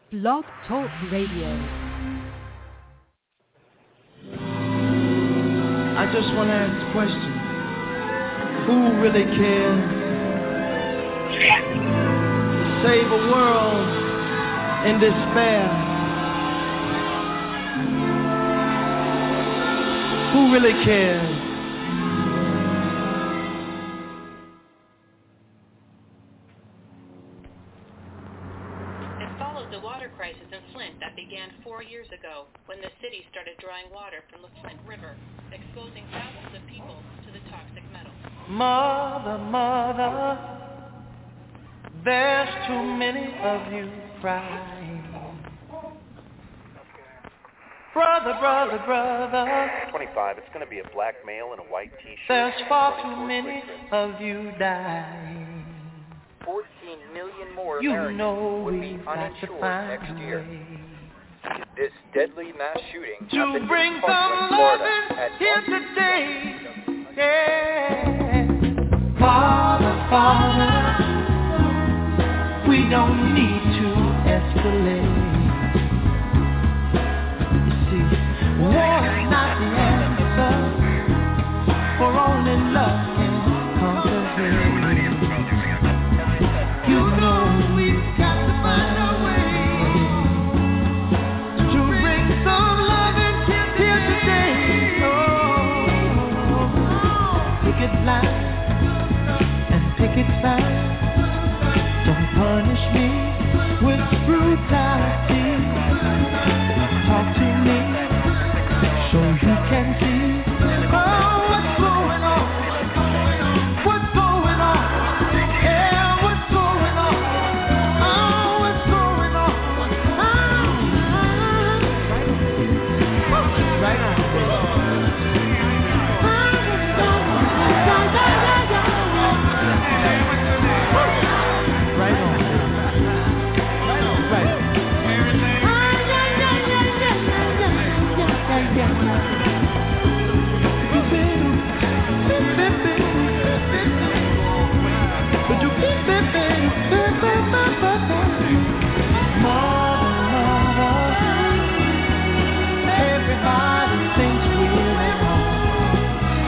Blog Talk Radio. I just want to ask a question. Who really cares to save a world in despair? Who really cares? It followed the water crisis in Flint that began 4 years ago when the city started drawing water from the Flint River, exposing thousands of people to the toxic metal. Mother, mother, there's too many of you crying. Brother, brother, brother, 25, it's going to be a black male in a white t-shirt. There's far too many of you dying. 14 million more You Americans know would be we've got to uninsured find next a year. way This deadly mass shooting to happened bring in some Parkland, love Florida, at here 1 today. Yeah. Father, Father, we don't need to escalate. War is not the answer, for only love can conquer hate. You know we've got to find a way to bring some love here today. Oh, picket line and picket sign. Don't punish me with brutality. Talk to me so you can see, oh, what's going on, what's going on, yeah, what's going on, oh, what's going on, right on, everybody thinks we're at home.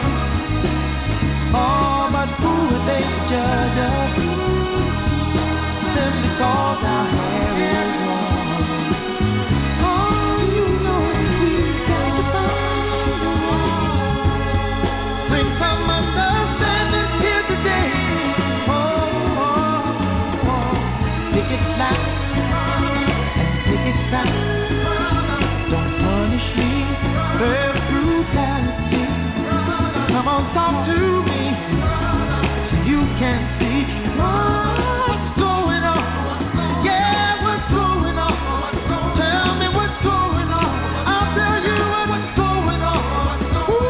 Oh, but who would they judge us? Simply cause our hair is long. Oh, you know we've got to find a way. Bring some understanding here today. Picket line and picket sign. Don't punish me with brutality. Come on, talk to me so you can see what's going on. Yeah, what's going on? Tell me what's going on. I'll tell you what's going on.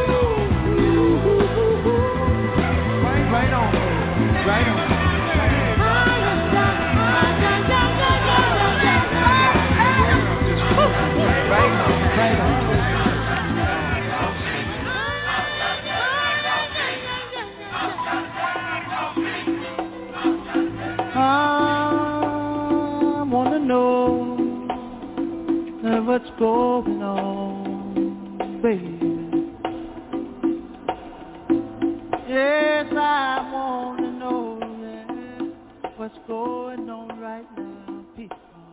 Right on, right on. I wanna know what's going on, baby. Yes, I wanna know what's going on right now, people.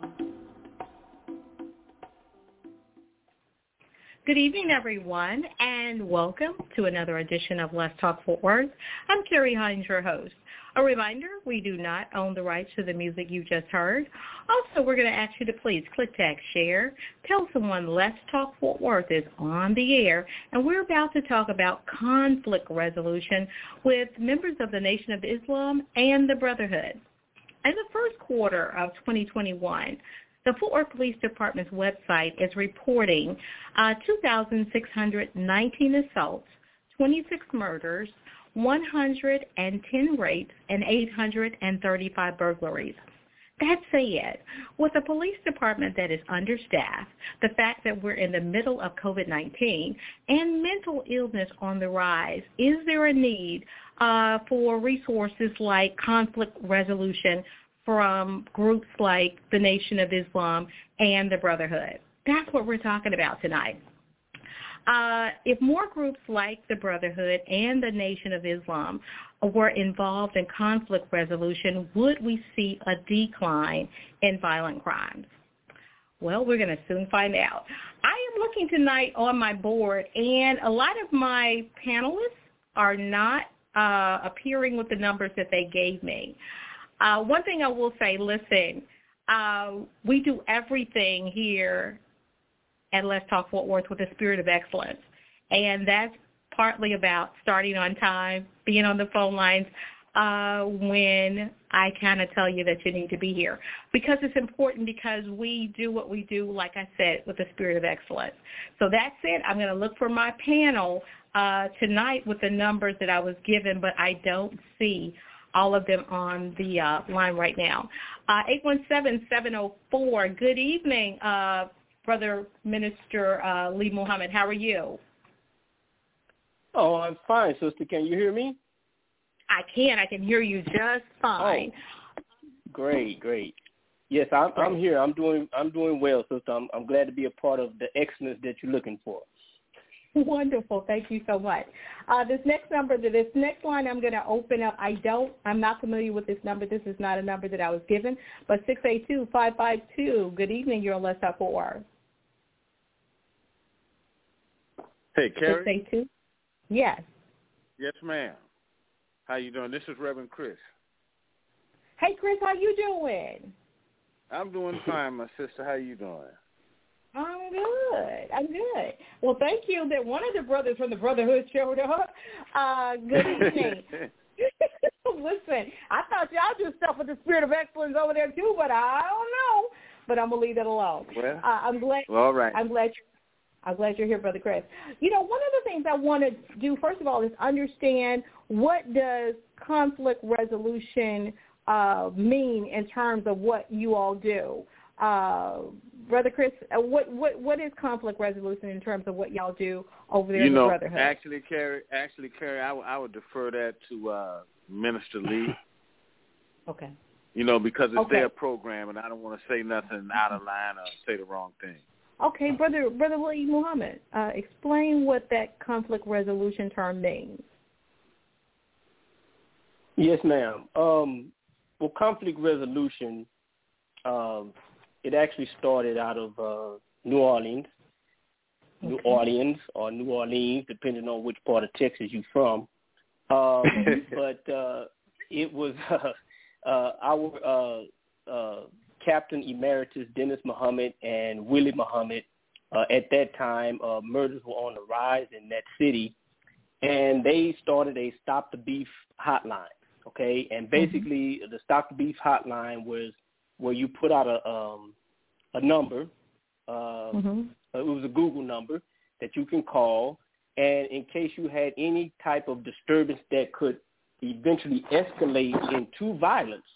Good evening, everyone, and welcome to another edition of Let's Talk Fort Worth. I'm Carrie Hines, your host. A reminder, we do not own the rights to the music you just heard. Also, we're going to ask you to please click tag share. Tell someone Let's Talk Fort Worth is on the air, and we're about to talk about conflict resolution with members of the Nation of Islam and the Brotherhood. In the first quarter of 2021, the Fort Worth Police Department's website is reporting 2,619 assaults, 26 murders, 110 rapes, and 835 burglaries. That said, with a police department that is understaffed, the fact that we're in the middle of COVID-19 and mental illness on the rise, is there a need for resources like conflict resolution from groups like the Nation of Islam and the Brotherhood. That's what we're talking about tonight. If more groups like the Brotherhood and the Nation of Islam were involved in conflict resolution, would we see a decline in violent crimes? Well, we're going to soon find out. I am looking tonight on my board, and a lot of my panelists are not appearing with the numbers that they gave me. One thing I will say, listen, we do everything here at Let's Talk Fort Worth with a spirit of excellence, and that's partly about starting on time, being on the phone lines when I kind of tell you that you need to be here, because it's important, because we do what we do, like I said, with a spirit of excellence. So that's it. I'm going to look for my panel tonight with the numbers that I was given, but I don't see all of them on the line right now. 817-704. Good evening, Brother Minister Lee Muhammad. How are you? Oh, I'm fine, sister. Can you hear me? I can. I can hear you just fine. Oh, great. Yes, I'm here. I'm doing well, sister. I'm glad to be a part of the excellence that you're looking for. Wonderful. Thank you so much. This next line I'm going to open up. I'm not familiar with this number. This is not a number that I was given, but 682-552. Good evening. You're on Let's Talk Fort Worth. Hey, Carrie. 682. Yes. Yes, ma'am. How you doing? This is Reverend Chris. Hey, Chris, how you doing? I'm doing fine, my sister. How you doing? I'm good. Well, thank you that one of the brothers from the Brotherhood showed up. Good evening. Listen, I thought y'all do stuff with the spirit of excellence over there too, but I don't know. But I'm gonna leave that alone. Well, I'm glad. Well, all right. I'm glad you're here, Brother Chris. You know, one of the things I want to do, first of all, is understand what does conflict resolution mean in terms of what you all do. Brother Chris, what is conflict resolution in terms of what y'all do over there in the Brotherhood? Actually, Carrie, I would defer that to Minister Lee. Okay. Because it's their program, and I don't want to say nothing out of line or say the wrong thing. Okay, Brother Lee Muhammad, explain what that conflict resolution term means. Yes, ma'am. Well, conflict resolution, it actually started out of New Orleans, or New Orleans, depending on which part of Texas you're from. But it was our Captain Emeritus Dennis Muhammad and Willie Muhammad. At that time, murders were on the rise in that city, and they started a Stop the Beef hotline. Okay, and basically the Stop the Beef hotline was where you put out a number. It was a Google number that you can call, and in case you had any type of disturbance that could eventually escalate into violence,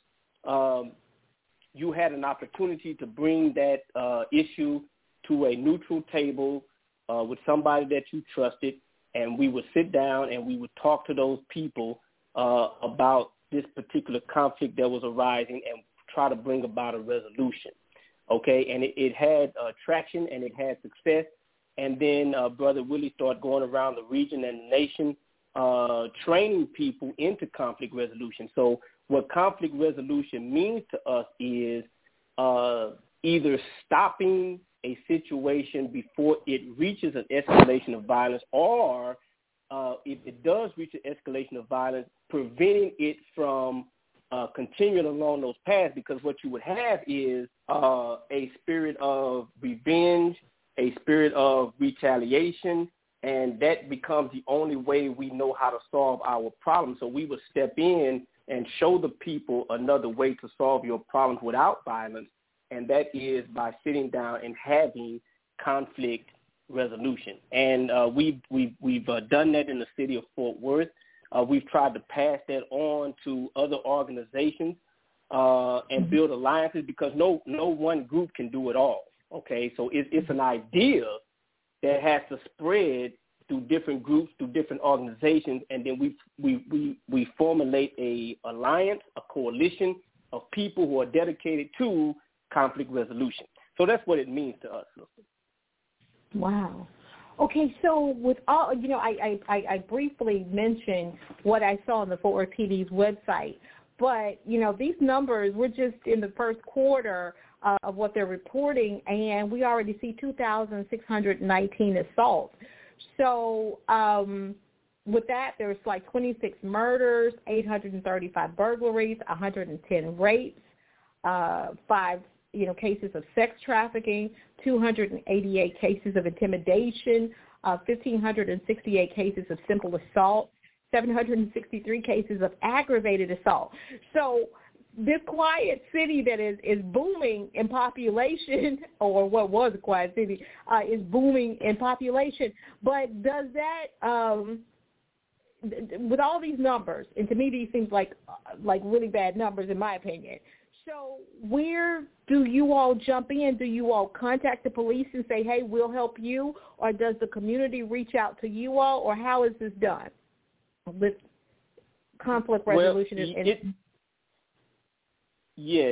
you had an opportunity to bring that issue to a neutral table with somebody that you trusted, and we would sit down and we would talk to those people about this particular conflict that was arising and try to bring about a resolution. Okay, and it had traction and it had success. And then Brother Willie started going around the region and the nation training people into conflict resolution. So what conflict resolution means to us is either stopping a situation before it reaches an escalation of violence, or if it does reach an escalation of violence, preventing it from continuing along those paths, because what you would have is a spirit of revenge, a spirit of retaliation, and that becomes the only way we know how to solve our problems. So we would step in and show the people another way to solve your problems without violence, and that is by sitting down and having conflict resolution. And we've done that in the city of Fort Worth. We've tried to pass that on to other organizations and build alliances, because no one group can do it all. Okay, so it's an idea that has to spread through different groups, through different organizations, and then we formulate a alliance, a coalition, of people who are dedicated to conflict resolution. So that's what it means to us, sister. Wow. Okay, so with all, I briefly mentioned what I saw on the Fort Worth PD's website, but, these numbers, we're just in the first quarter of what they're reporting, and we already see 2,619 assaults. So with that, there's like 26 murders, 835 burglaries, 110 rapes, 5 cases of sex trafficking, 288 cases of intimidation, 1,568 cases of simple assault, 763 cases of aggravated assault. So this quiet city that is booming in population, or what was a quiet city, is booming in population. But does that, with all these numbers, and to me these seem like really bad numbers in my opinion, so where do you all jump in? Do you all contact the police and say, hey, we'll help you? Or does the community reach out to you all? Or how is this done with conflict resolution? Yes,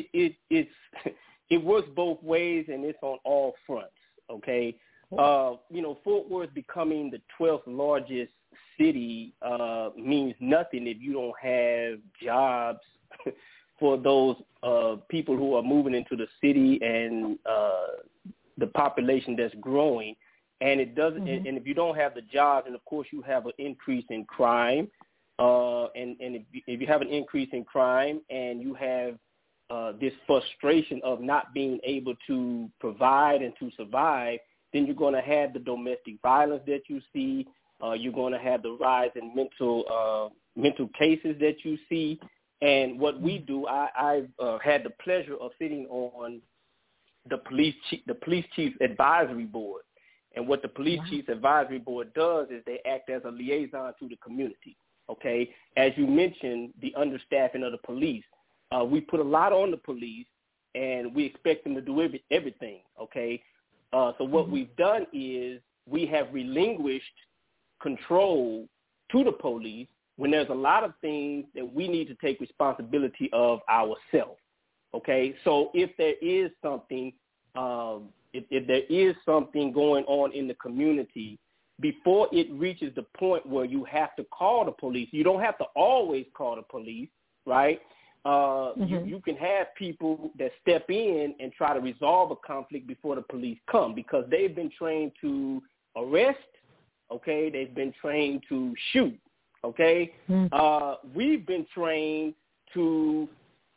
it works both ways, and it's on all fronts, okay? Fort Worth becoming the 12th largest city means nothing if you don't have jobs for those people who are moving into the city and the population that's growing. And it doesn't. Mm-hmm. And if you don't have the jobs, and of course you have an increase in crime. And if you have an increase in crime, and you have this frustration of not being able to provide and to survive, then you're going to have the domestic violence that you see. You're going to have the rise in mental cases that you see. And what we do, I've had the pleasure of sitting on the police chief's advisory board. And what the police chief's advisory board does is they act as a liaison to the community. Okay, as you mentioned, the understaffing of the police. We put a lot on the police, and we expect them to do everything. Okay, so what we've done is we have relinquished control to the police when there's a lot of things that we need to take responsibility of ourselves. Okay, so if there is something, if there is something going on in the community, before it reaches the point where you have to call the police, you don't have to always call the police, right? You can have people that step in and try to resolve a conflict before the police come, because they've been trained to arrest, okay? They've been trained to shoot, okay? We've been trained to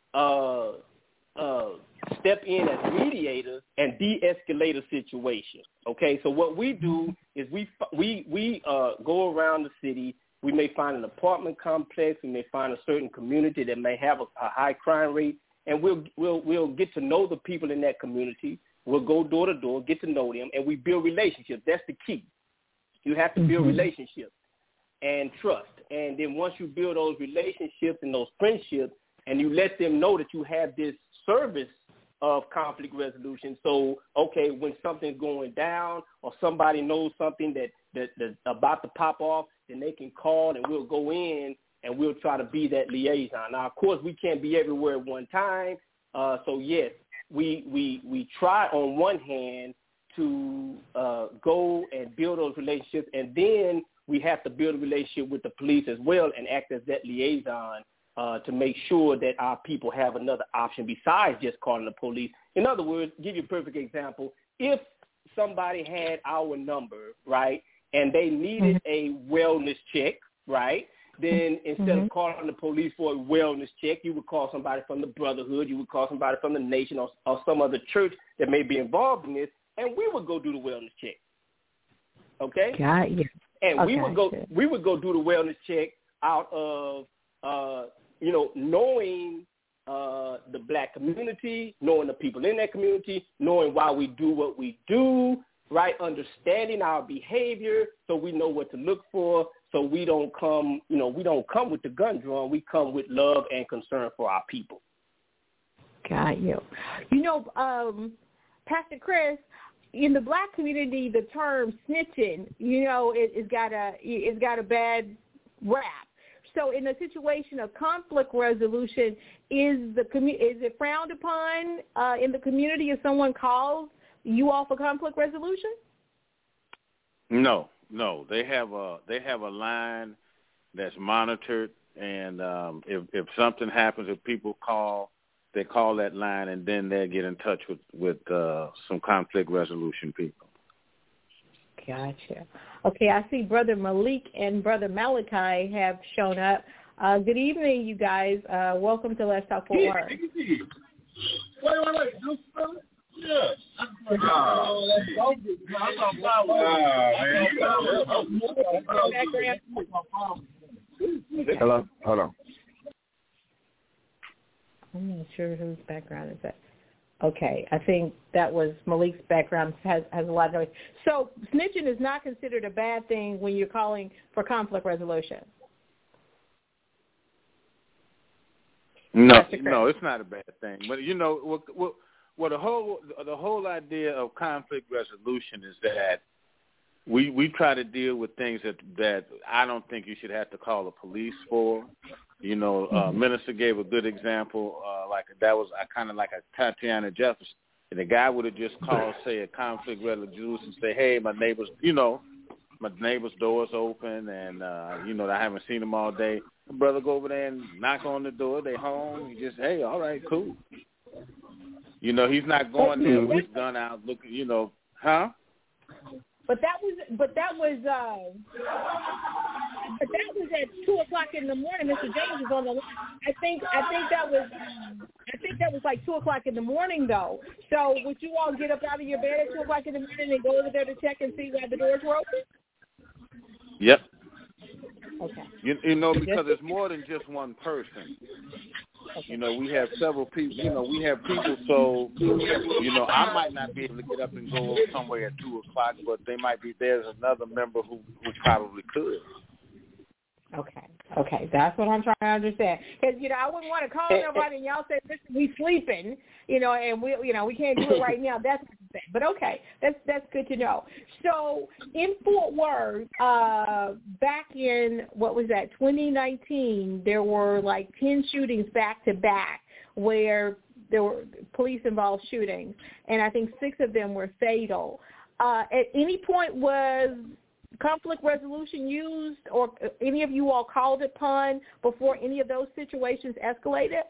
step in as mediators and de-escalate a situation. Okay, so what we do is we go around the city. We may find an apartment complex. We may find a certain community that may have a high crime rate, and we'll get to know the people in that community. We'll go door to door, get to know them, and we build relationships. That's the key. You have to build relationships and trust. And then once you build those relationships and those friendships, and you let them know that you have this service of conflict resolution. So, okay, when something's going down or somebody knows something that's about to pop off, then they can call and we'll go in and we'll try to be that liaison. Now, of course, we can't be everywhere at one time. So, yes, we try on one hand to go and build those relationships, and then we have to build a relationship with the police as well and act as that liaison to make sure that our people have another option besides just calling the police. In other words, give you a perfect example. If somebody had our number, right, and they needed a wellness check, right, then instead of calling the police for a wellness check, you would call somebody from the Brotherhood, you would call somebody from the Nation or some other church that may be involved in this, and we would go do the wellness check. Okay? Got you. And we would go do the wellness check out of knowing the black community, knowing the people in that community, knowing why we do what we do, right? Understanding our behavior so we know what to look for, so we don't come with the gun drawn. We come with love and concern for our people. Got you. Pastor Chris, in the black community, the term snitching, it's got a bad rap. So in a situation of conflict resolution, is it frowned upon in the community if someone calls you all for conflict resolution? No. They have a line that's monitored, and if something happens, if people call, they call that line, and then they get in touch with some conflict resolution people. Gotcha. Okay, I see Brother Malik and Brother Malachi have shown up. Good evening, you guys. Welcome to Let's Talk Fort Worth. Hello, hold on. I'm not sure whose background is that. Okay, I think that was Malik's background has a lot of noise. So snitching is not considered a bad thing when you're calling for conflict resolution. No, it's not a bad thing. But you know, the whole idea of conflict resolution is that we try to deal with things that I don't think you should have to call the police for. You know, Minister gave a good example, like that was kind of like a Tatiana Jefferson. And the guy would have just called, say, a conflict resolution, say, hey, my neighbor's door's open, and I haven't seen them all day. The brother go over there and knock on the door. They home. He just, hey, all right, cool. You know, he's not going there with his gun out looking. You know, huh? But that was at 2:00 in the morning. Mr. James is on the line. I think that was like 2:00 in the morning though. So would you all get up out of your bed at 2:00 in the morning and go over there to check and see why the doors were open? Yep. Okay. You know, because it's more than just one person. You know, we have several people. You know, we have people. So, you know, I might not be able to get up and go somewhere at 2:00, but there's another member who probably could. Okay, that's what I'm trying to understand. Because I wouldn't want to call nobody and y'all say, "Listen, we sleeping," and we can't do it right now. That's what I'm saying. But okay, that's good to know. So in Fort Worth, back in 2019, there were like 10 shootings back to back where there were police-involved shootings, and I think 6 of them were fatal. At any point was conflict resolution used, or any of you all called upon before any of those situations escalated?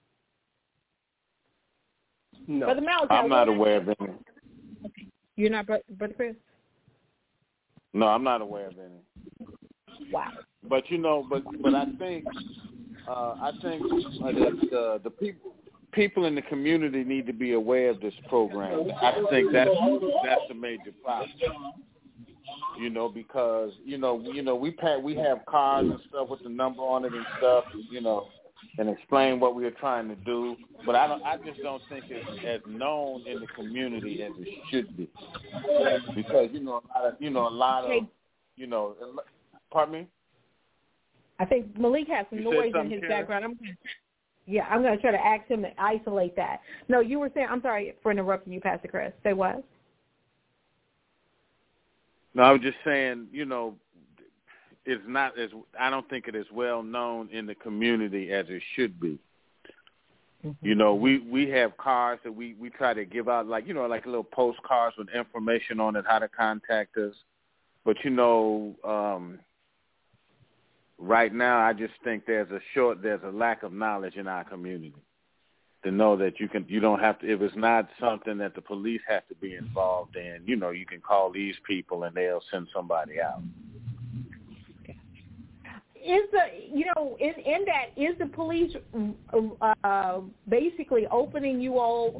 No. Brother Malachi, I'm not aware of any. Okay. You're not, Brother Chris? No, I'm not aware of any. Wow. But but I think that the people in the community need to be aware of this program. I think that's a major problem. You know, because we have cars and stuff with the number on it and stuff, and explain what we are trying to do. But I just don't think it's as known in the community as it should be, because a lot of pardon me. I think Malik has some noise in his background. I'm going to try to ask him to isolate that. No, you were saying. I'm sorry for interrupting you, Pastor Chris. Say what? No, I was just saying, it's not as, I don't think it is well known in the community as it should be. Mm-hmm. We have cards that we try to give out, like little postcards with information on it, how to contact us. But, right now I just think there's a lack of knowledge in our community to know that you don't have to, if it's not something that the police have to be involved in, you can call these people and they'll send somebody out. Is the police basically welcoming you all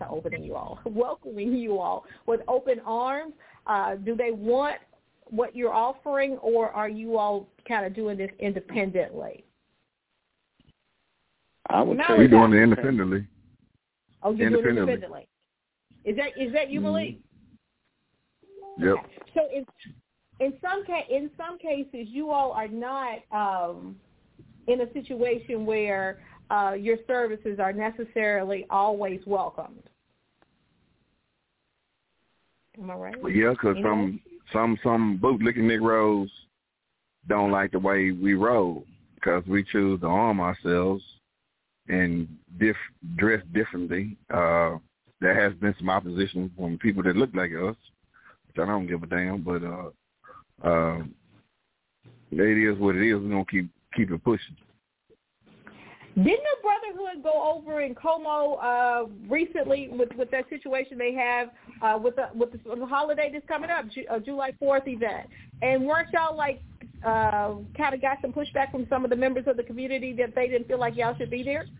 with open arms? Do they want what you're offering, or are you all kind of doing this independently? I would say we're doing it independently. Oh, you're doing it independently. Is that you, Malik? Yep. Okay. So in some cases, you all are not in a situation where your services are necessarily always welcomed. Am I right? Well, yeah, because some bootlicking Negroes don't like the way we roll. because we choose to arm ourselves and dress differently. There has been some opposition from people that look like us, which I don't give a damn, but it is what it is. We're going to keep it pushing. Didn't the Brotherhood go over in Como recently with that situation they have with the holiday that's coming up, July 4th event? And weren't y'all kind of got some pushback from some of the members of the community that they didn't feel like y'all should be there?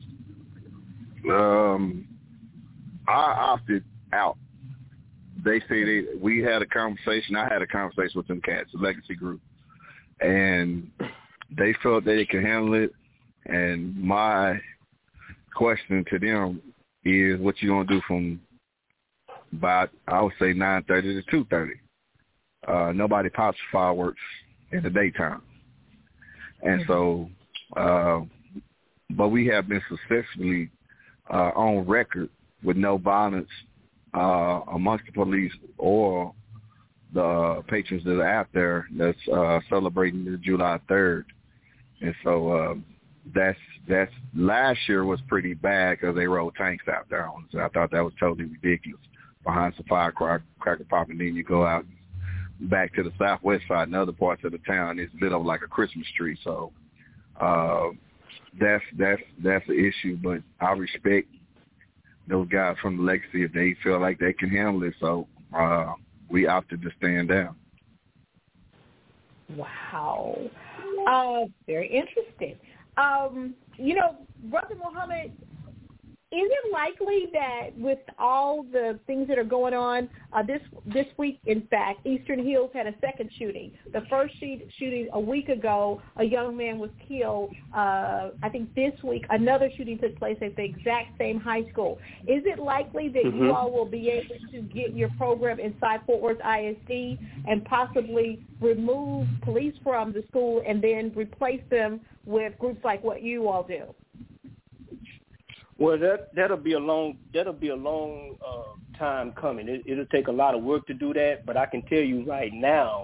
I opted out. They say we had a conversation. I had a conversation with them cats, the Legacy Group, and they felt they could handle it. And my question to them is, what you gonna do from about, I would say, 9:30 to 2:30? Nobody pops fireworks in the daytime, and so, but we have been successfully on record with no violence amongst the police or the patrons that are out there that's celebrating the July 3rd. And so that's last year was pretty bad because they rolled tanks out there on us. I thought that was totally ridiculous. Behind some firecracker popping, then you go out back to the southwest side and other parts of the town, it's lit up like a Christmas tree. So that's the issue. But I respect those guys from the Legacy if they feel like they can handle it. So we opted to stand down. Wow. Very interesting. Brother Muhammad, is it likely that with all the things that are going on this week, in fact, Eastern Hills had a second shooting. The first shooting a week ago, a young man was killed. I think this week another shooting took place at the exact same high school. Is it likely that you all will be able to get your program inside Fort Worth ISD and possibly remove police from the school and then replace them with groups like what you all do? Well, that'll be a long time coming. It'll take a lot of work to do that, but I can tell you right now,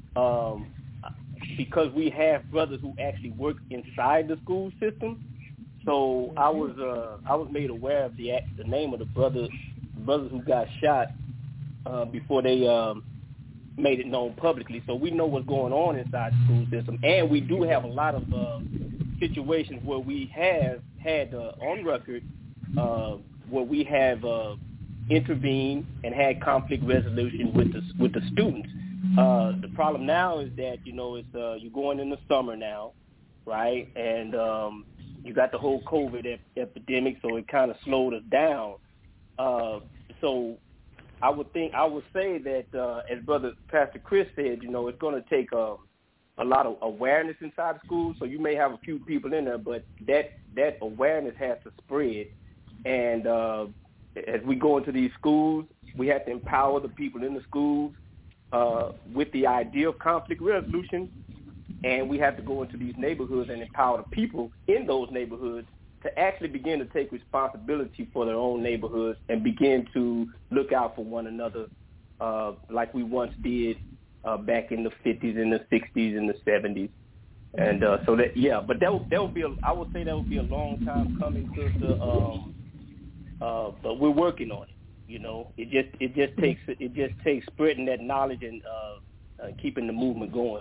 because we have brothers who actually work inside the school system. So I was made aware of the name of the brothers who got shot before they made it known publicly. So we know what's going on inside the school system, and we do have a lot of situations where we have had on record where we have intervened and had conflict resolution with the students. The problem now is that it's you're going in the summer now, right? And you got the whole COVID epidemic, so it kind of slowed us down. So I would say that as Brother Pastor Chris said, it's going to take a lot of awareness inside the schools. So you may have a few people in there, but that awareness has to spread. And as we go into these schools, we have to empower the people in the schools with the idea of conflict resolution. And we have to go into these neighborhoods and empower the people in those neighborhoods to actually begin to take responsibility for their own neighborhoods and begin to look out for one another like we once did back in the 50s and the 60s and the 70s. And so that, yeah, but that will be, I would say that will be a long time coming, sister. But we're working on it. It just takes spreading that knowledge and keeping the movement going.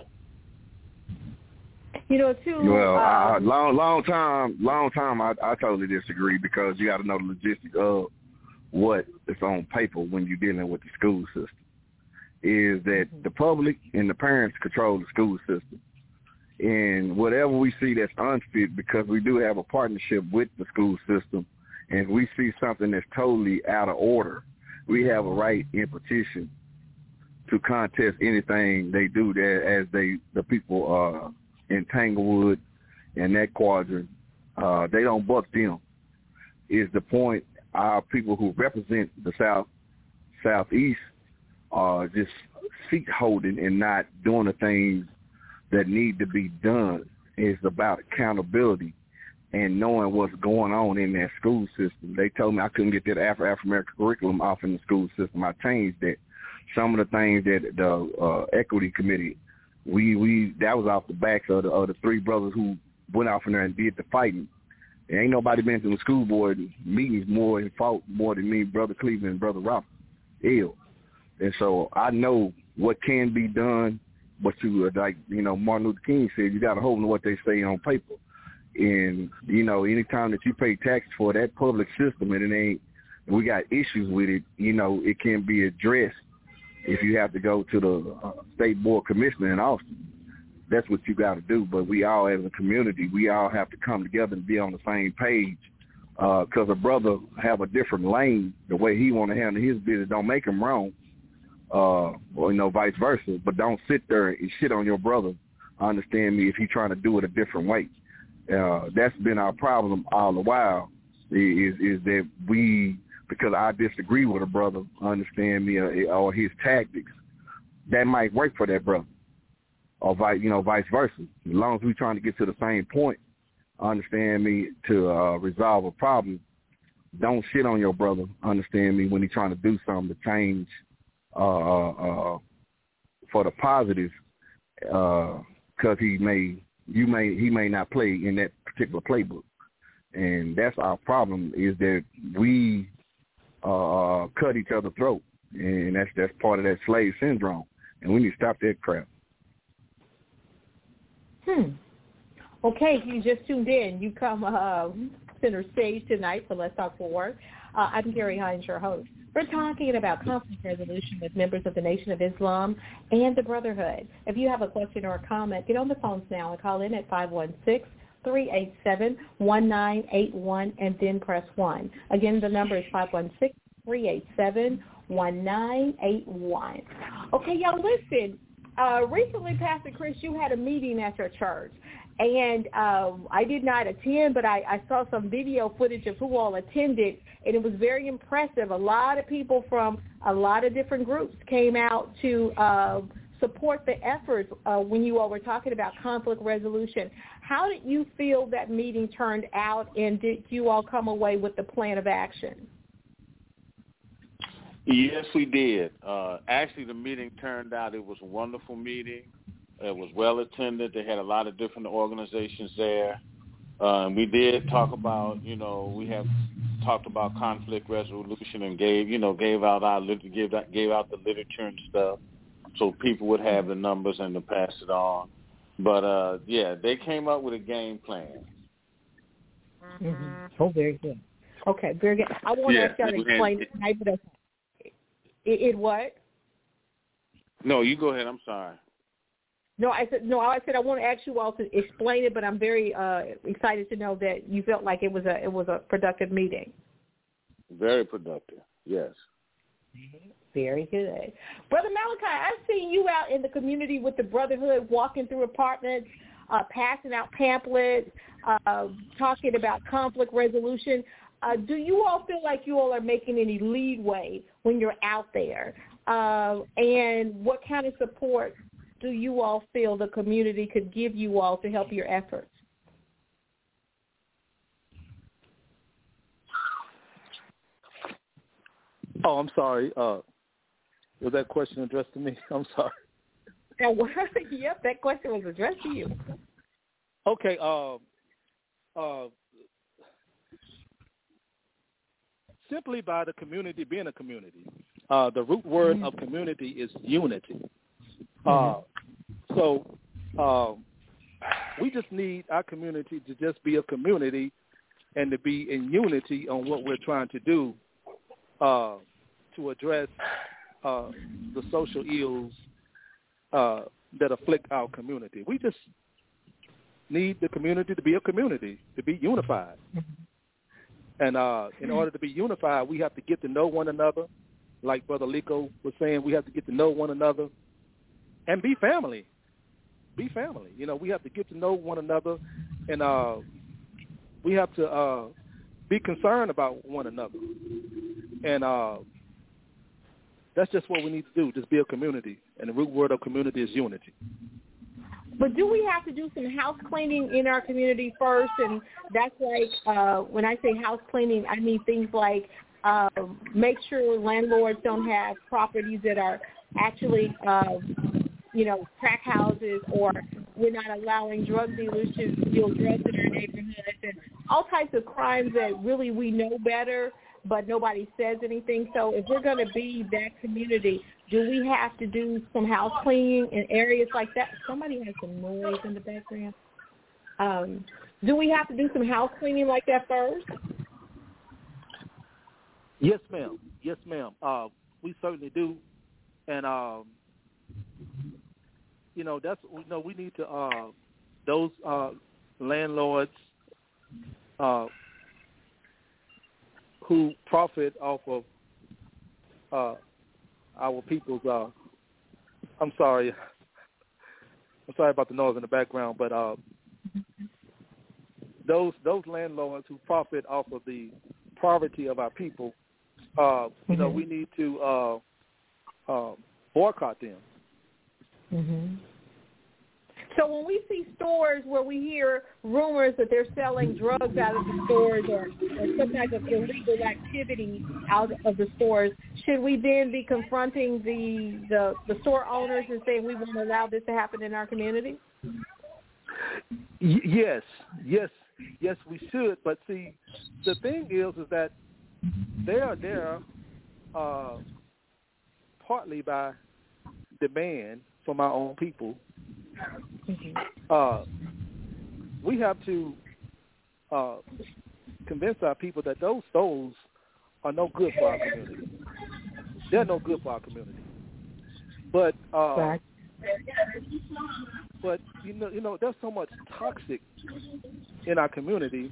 Long time. I totally disagree because you got to know the logistics of what is on paper when you're dealing with the school system. Is that the public and the parents control the school system. And whatever we see that's unfit, because we do have a partnership with the school system, and we see something that's totally out of order, we have a right in petition to contest anything they do there, as the people in Tanglewood and that quadrant, they don't buck them. Is the point our people who represent the Southeast are just seat holding and not doing the things that need to be done. It's about accountability and knowing what's going on in that school system. They told me I couldn't get that Afro-American curriculum off in the school system. I changed that. Some of the things that the equity committee we that was off the backs of the three brothers who went out from there and did the fighting. And ain't nobody been to the school board meetings more and fought more than me, Brother Cleveland and Brother Ralph. Ill. And so I know what can be done, but you like, Martin Luther King said, you got to hold on to what they say on paper. And, anytime that you pay taxes for that public system and we got issues with it, it can be addressed if you have to go to the State Board Commissioner in Austin. That's what you got to do. But we all, as a community, we all have to come together and be on the same page. Because a brother have a different lane, the way he want to handle his business. Don't make him wrong, or vice versa. But don't sit there and shit on your brother. Understand me? If he's trying to do it a different way, that's been our problem all the while. Is that because I disagree with a brother, understand me, or his tactics, that might work for that brother, or vice versa. As long as we're trying to get to the same point. Understand me, to resolve a problem. Don't shit on your brother, understand me, when he's trying to do something to change for the positive, because he may not play in that particular playbook. And that's our problem, is that we cut each other's throat, and that's part of that slave syndrome, and we need to stop that crap. Okay, if you just tuned in, you come center stage tonight for Let's Talk Fort Worth. I'm Carrie Hines, your host. We're talking about conflict resolution with members of the Nation of Islam and the Brotherhood. If you have a question or a comment, get on the phones now and call in at 516-387-1981 and then press 1. Again, the number is 516-387-1981. Okay, y'all, listen. Recently, Pastor Chris, you had a meeting at your church. And I did not attend, but I saw some video footage of who all attended, and it was very impressive. A lot of people from a lot of different groups came out to support the efforts when you all were talking about conflict resolution. How did you feel that meeting turned out, and did you all come away with the plan of action? Yes, we did. Actually, the meeting turned out, it was a wonderful meeting. It was well attended. They had a lot of different organizations there. We did talk about, we have talked about conflict resolution and gave out the literature and stuff, so people would have the numbers and to pass it on. But they came up with a game plan. Mm-hmm. Oh, very good. Okay, very good. I want to ask y'all to explain it. It what? No, you go ahead. I'm sorry. No, I said I want to ask you all to explain it, but I'm very excited to know that you felt like it was a productive meeting. Very productive, yes. Very good. Brother Malachi, I've seen you out in the community with the Brotherhood, walking through apartments, passing out pamphlets, talking about conflict resolution. Do you all feel like you all are making any leadway when you're out there? And what kind of support do you all feel the community could give you all to help your efforts? Oh, I'm sorry. Was that question addressed to me? I'm sorry. Yep, that question was addressed to you. Okay. Simply by the community being a community. The root word of community is unity. So we just need our community to just be a community and to be in unity on what we're trying to do to address the social ills that afflict our community. We just need the community to be a community, to be unified. And in order to be unified, we have to get to know one another. Like Brother Lico was saying, we have to get to know one another and be family. Be family. We have to get to know one another, and we have to be concerned about one another. And that's just what we need to do, just be a community. And the root word of community is unity. But do we have to do some house cleaning in our community first? And that's like, when I say house cleaning, I mean things like make sure landlords don't have properties that are actually, crack houses, or we're not allowing drug dealers to deal drugs in our neighborhoods, and all types of crimes that really we know better, but nobody says anything. So if we're going to be that community, do we have to do some house cleaning in areas like that? Somebody has some noise in the background. Do we have to do some house cleaning like that first? Yes, ma'am. Yes, ma'am. We certainly do, and that's we need to those landlords who profit off of our people's. I'm sorry about the noise in the background, but those landlords who profit off of the poverty of our people, we need to boycott them. Mm-hmm. So when we see stores where we hear rumors that they're selling drugs out of the stores or some type of illegal activity out of the stores, should we then be confronting the store owners and saying we won't allow this to happen in our community? Yes, we should. But see, the thing is that they are there partly by demand from our own people. We have to convince our people that those stores are no good for our community. They're no good for our community. But there's so much toxic in our community.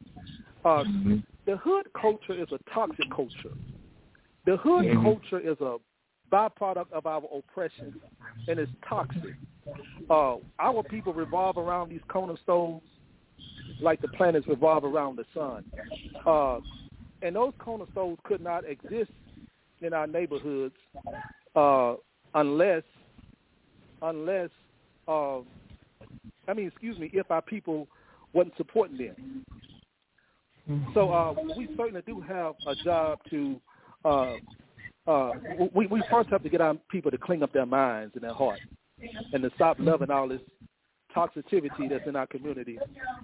The hood culture is a toxic culture. The hood culture is a byproduct of our oppression, and it's toxic. Our people revolve around these corner stores like the planets revolve around the sun. And those corner stores could not exist in our neighborhoods unless if our people wasn't supporting them. So we certainly do have a job to we first have to get our people to clean up their minds and their hearts and to stop loving all this toxicity that's in our community.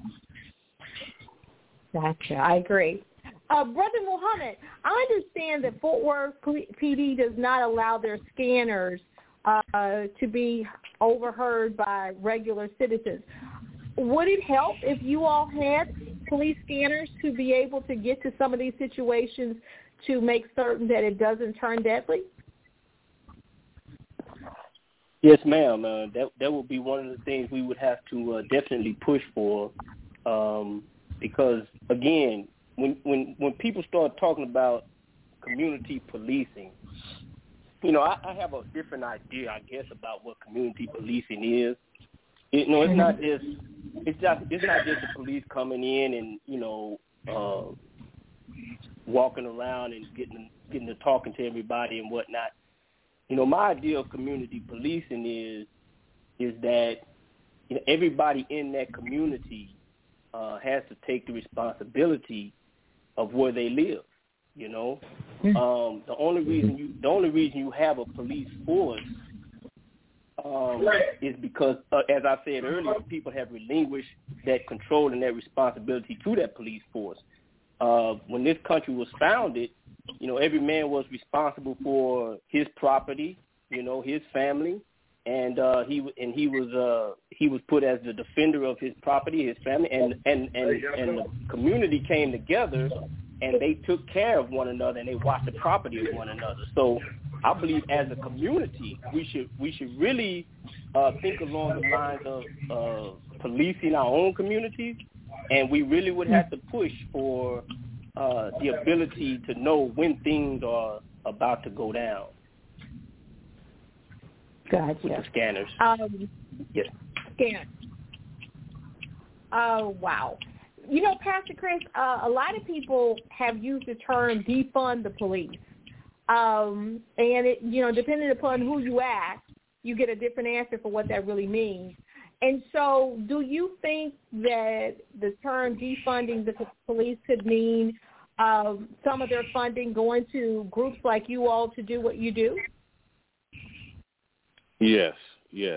Gotcha. I agree. Brother Muhammad, I understand that Fort Worth PD does not allow their scanners to be overheard by regular citizens. Would it help if you all had police scanners to be able to get to some of these situations to make certain that it doesn't turn deadly? Yes, ma'am. That would be one of the things we would have to definitely push for, because again, when people start talking about community policing, I have a different idea, I guess, about what community policing is. It's not just the police coming in and walking around and getting to talking to everybody and whatnot. My idea of community policing is that everybody in that community has to take the responsibility of where they live. The only reason you have a police force is because, as I said earlier, people have relinquished that control and that responsibility to that police force. When this country was founded, every man was responsible for his property, his family, and he was put as the defender of his property, his family, and the community came together and they took care of one another and they watched the property of one another. So I believe as a community we should really think along the lines of policing our own communities, and we really would have to push for the ability to know when things are about to go down. Gotcha. With the scanners. Yes. Scanners. Oh, wow. Pastor Chris, a lot of people have used the term defund the police. And it, depending upon who you ask, you get a different answer for what that really means. And so do you think that the term defunding the police could mean some of their funding going to groups like you all to do what you do? Yes. Yes.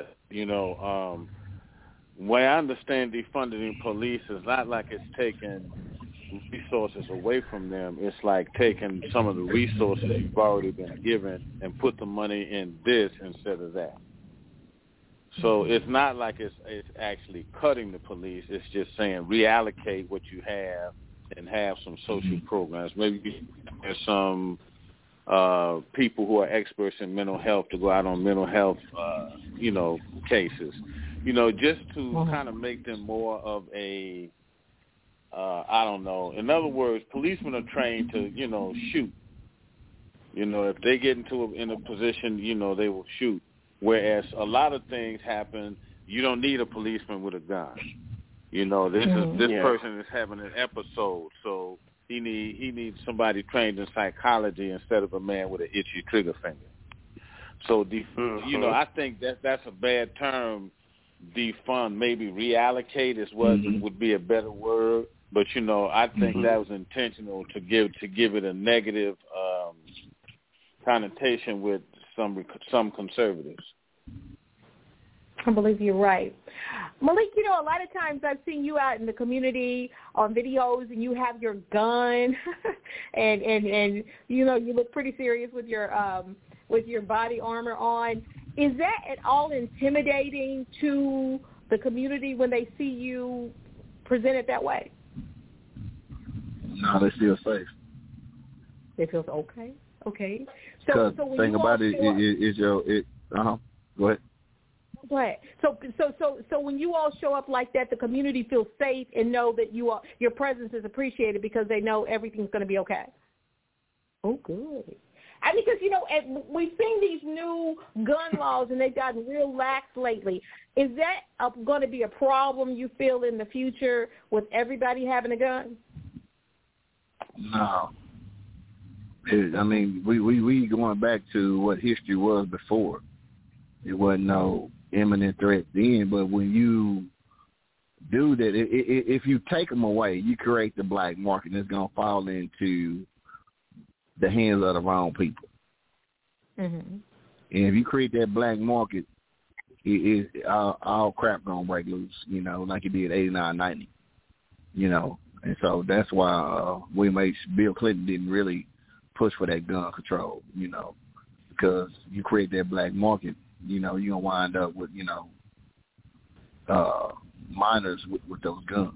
Way I understand defunding police is not like it's taking resources away from them. It's like taking some of the resources you've already been given and put the money in this instead of that. So it's not like it's actually cutting the police. It's just saying reallocate what you have and have some social programs. Maybe there's some people who are experts in mental health to go out on mental health, cases. Just to kind of make them more of a, I don't know. In other words, policemen are trained to, shoot. If they get in a position, they will shoot. Whereas a lot of things happen, you don't need a policeman with a gun. This person is having an episode, so he needs somebody trained in psychology instead of a man with an itchy trigger finger. So I think that's a bad term. Defund, maybe reallocate is what would be a better word. But I think that was intentional to give it a negative connotation with some conservatives. I believe you're right. Malik, a lot of times I've seen you out in the community on videos and you have your gun and you look pretty serious with your body armor on. Is that at all intimidating to the community when they see you present it that way? No, they feel safe. They feel okay. Okay. So the thing about it is Go ahead. Go ahead. So when you all show up like that, the community feels safe and know that your presence is appreciated because they know everything's going to be okay. Oh, good. Because, we've seen these new gun laws and they've gotten real lax lately. Is that going to be a problem you feel in the future with everybody having a gun? No. We going back to what history was before. It wasn't no imminent threat then, but when you do that, if you take them away, you create the black market, and it's going to fall into the hands of the wrong people. Mm-hmm. And if you create that black market, all crap going to break loose, like it did 89, 90, And so that's why Bill Clinton didn't really push for that gun control, because you create that black market, you're going to wind up with, minors with those guns.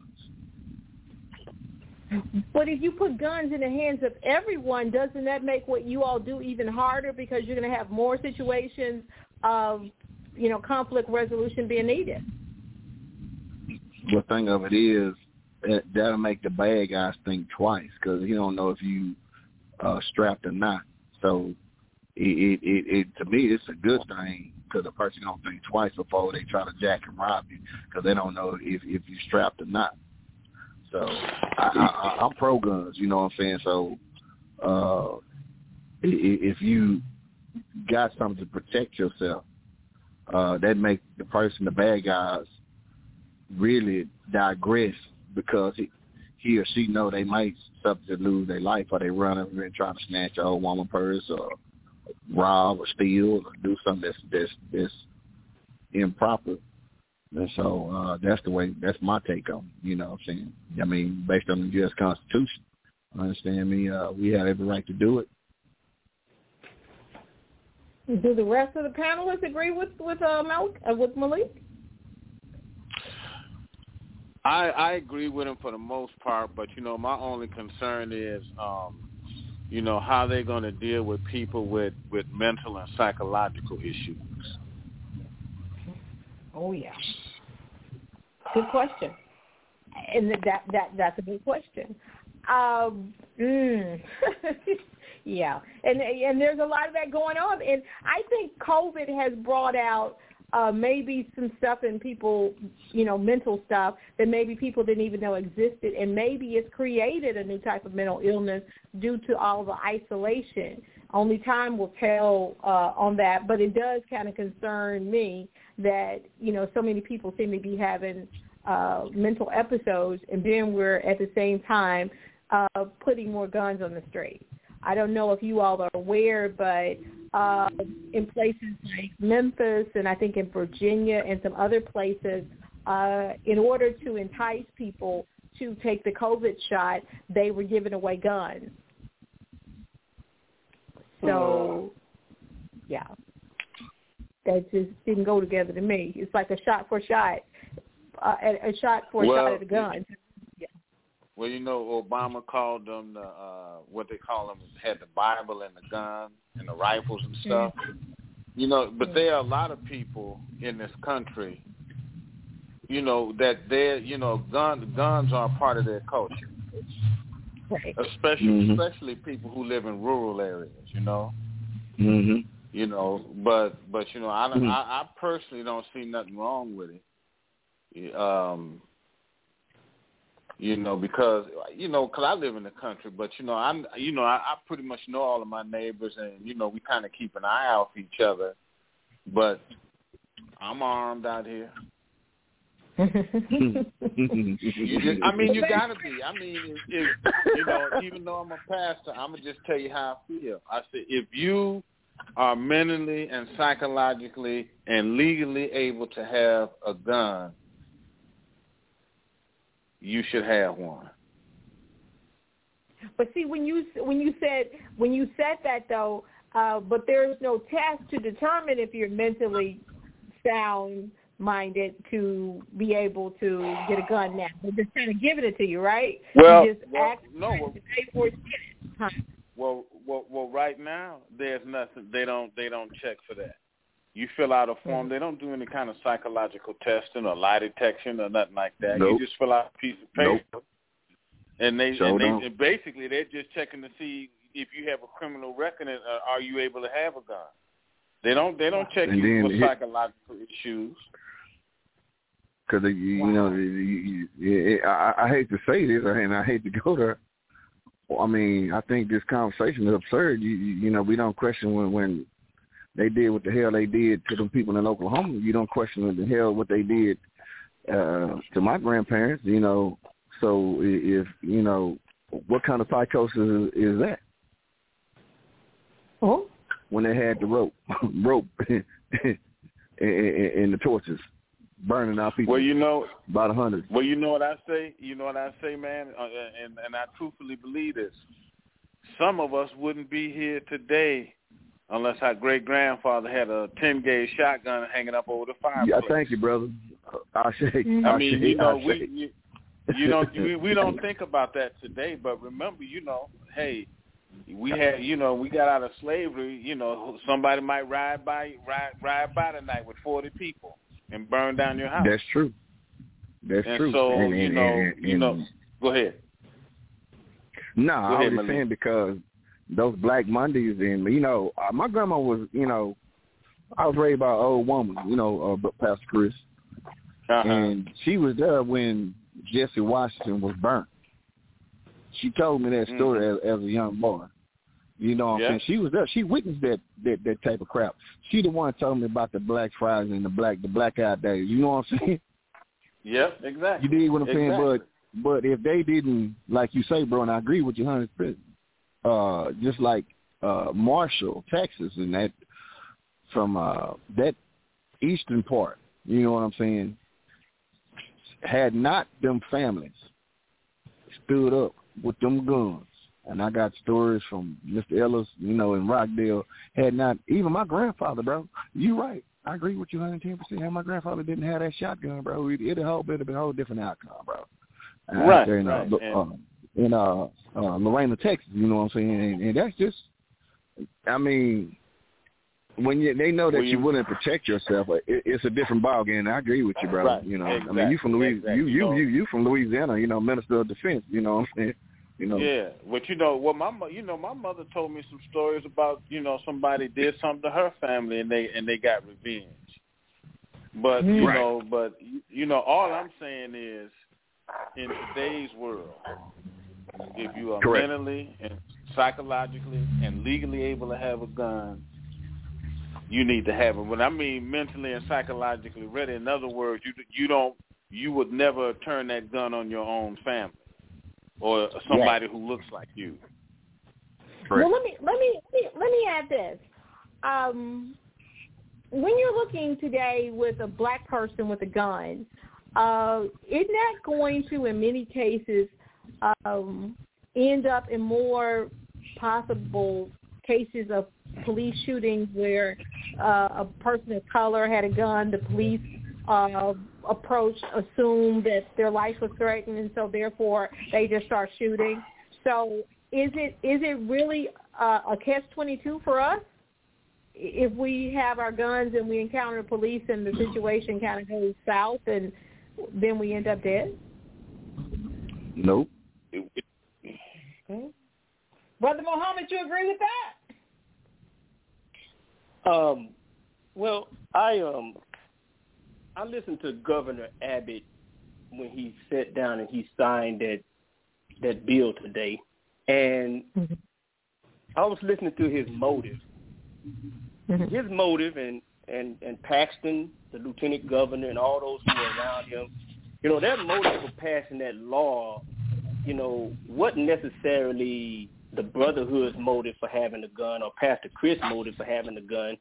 But if you put guns in the hands of everyone, doesn't that make what you all do even harder because you're going to have more situations of, conflict resolution being needed? The thing of it is, that'll make the bad guys think twice because you don't know if you strapped or not. So it to me, it's a good thing because the person don't think twice before they try to jack and rob you because they don't know if you strapped or not. So I'm pro guns, you know what I'm saying? So if you got something to protect yourself, that make the bad guys really digress because he or she know they might suffer to lose their life or they run over and try to snatch an old woman purse or rob or steal or do something that's improper. And so that's my take on it, you know what I'm saying? Based on the U.S. Constitution, understand me, we have every right to do it. Do the rest of the panelists agree with Malik? I agree with him for the most part, but, my only concern is, how they're going to deal with people with mental and psychological issues. Oh, yeah. Good question. And that's a good question. Yeah. And there's a lot of that going on. And I think COVID has brought out maybe some stuff in people, mental stuff that maybe people didn't even know existed. And maybe it's created a new type of mental illness due to all the isolation. Only time will tell on that. But it does kind of concern me that, so many people seem to be having mental episodes. And then we're at the same time putting more guns on the street. I don't know if you all are aware, but in places like Memphis and I think in Virginia and some other places, in order to entice people to take the COVID shot, they were giving away guns. So, yeah, that just didn't go together to me. It's like a shot for shot, a shot for a shot at a gun. Yeah. Well, Obama called them what they call them had the Bible and the gun and the rifles and stuff. But there are a lot of people in this country, that they're, guns are a part of their culture. Right. Especially people who live in rural areas, Mm-hmm. But I personally don't see nothing wrong with it. Because I live in the country, but I pretty much know all of my neighbors, and we kind of keep an eye out for each other. But I'm armed out here. You gotta be. Even though I'm a pastor, I'm gonna just tell you how I feel. I said, if you are mentally and psychologically and legally able to have a gun, you should have one. But see, when you said that though, but there is no test to determine if you're mentally sound-minded to be able to get a gun now. They're just kind of giving it to you, right? You just ask to pay for it. Well, right now there's nothing. They don't check for that. You fill out a form. They don't do any kind of psychological testing or lie detection or nothing like that. Nope. You just fill out a piece of paper, Nope. and basically they're just checking to see if you have a criminal record and are you able to have a gun. They don't check you for psychological issues. Because I hate to say this, and I hate to go there. I mean, I think this conversation is absurd. We don't question when they did what the hell they did to them people in Oklahoma. You don't question what they did to my grandparents. So if what kind of psychosis is that? Oh, when they had the rope and the torches burning our people. Well, about 100. Well, you know what I say? Man, and I truthfully believe this. Some of us wouldn't be here today unless our great-grandfather had a 10-gauge shotgun hanging up over the fireplace. Yeah, thank you, brother. We don't think about that today, but remember, hey, we had, we got out of slavery. Somebody might ride by tonight with 40 people and burn down your house. That's true. That's true. So go ahead. No, I was just saying because those Black Mondays and my grandma was I was raised by an old woman, Pastor Chris, and she was there when Jesse Washington was burnt. She told me that story as a young boy. You know what I'm saying? She was there. She witnessed that type of crap. She the one told me about the Black Fridays and the blackout days. You know what I'm saying? Yeah, exactly. You dig what I'm saying? But if they didn't, like you say, bro, and I agree with you 100%, just like Marshall, Texas, and that from that eastern part, you know what I'm saying, had not them families stood up with them guns, and I got stories from Mr. Ellis, in Rockdale, had not, even my grandfather, bro, you right, I agree with you 110%. Had my grandfather didn't have that shotgun, bro, it'd have been a whole different outcome, bro. Right. In Lorena, Texas, you know what I'm saying? And that's just, I mean, when they know that you're willing to protect yourself, it's a different ballgame. I agree with you, bro. Right. Exactly. I mean, you from Louisiana, you from Louisiana, Minister of Defense, you know what I'm saying? Yeah, but my mother told me some stories about somebody did something to her family and they got revenge. But all I'm saying is, in today's world, if you are mentally and psychologically and legally able to have a gun, you need to have it. When I mean mentally and psychologically ready, in other words, you would never turn that gun on your own family or somebody who looks like you. Well, let me add this. when you're looking today with a black person with a gun, isn't that going to, in many cases, end up in more possible cases of police shootings where a person of color had a gun, the police approached, assumed that their life was threatened, and so therefore they just start shooting. So is it really a catch-22 for us? If we have our guns and we encounter police and the situation kind of goes south and then we end up dead? Nope. Okay. Brother Muhammad, you agree with that? Well, I listened to Governor Abbott when he sat down and he signed that bill today, and I was listening to his motive. His motive and Paxton, the lieutenant governor, and all those who were around him, their motive for passing that law, wasn't necessarily the Brotherhood's motive for having a gun or Pastor Chris' motive for having a gun.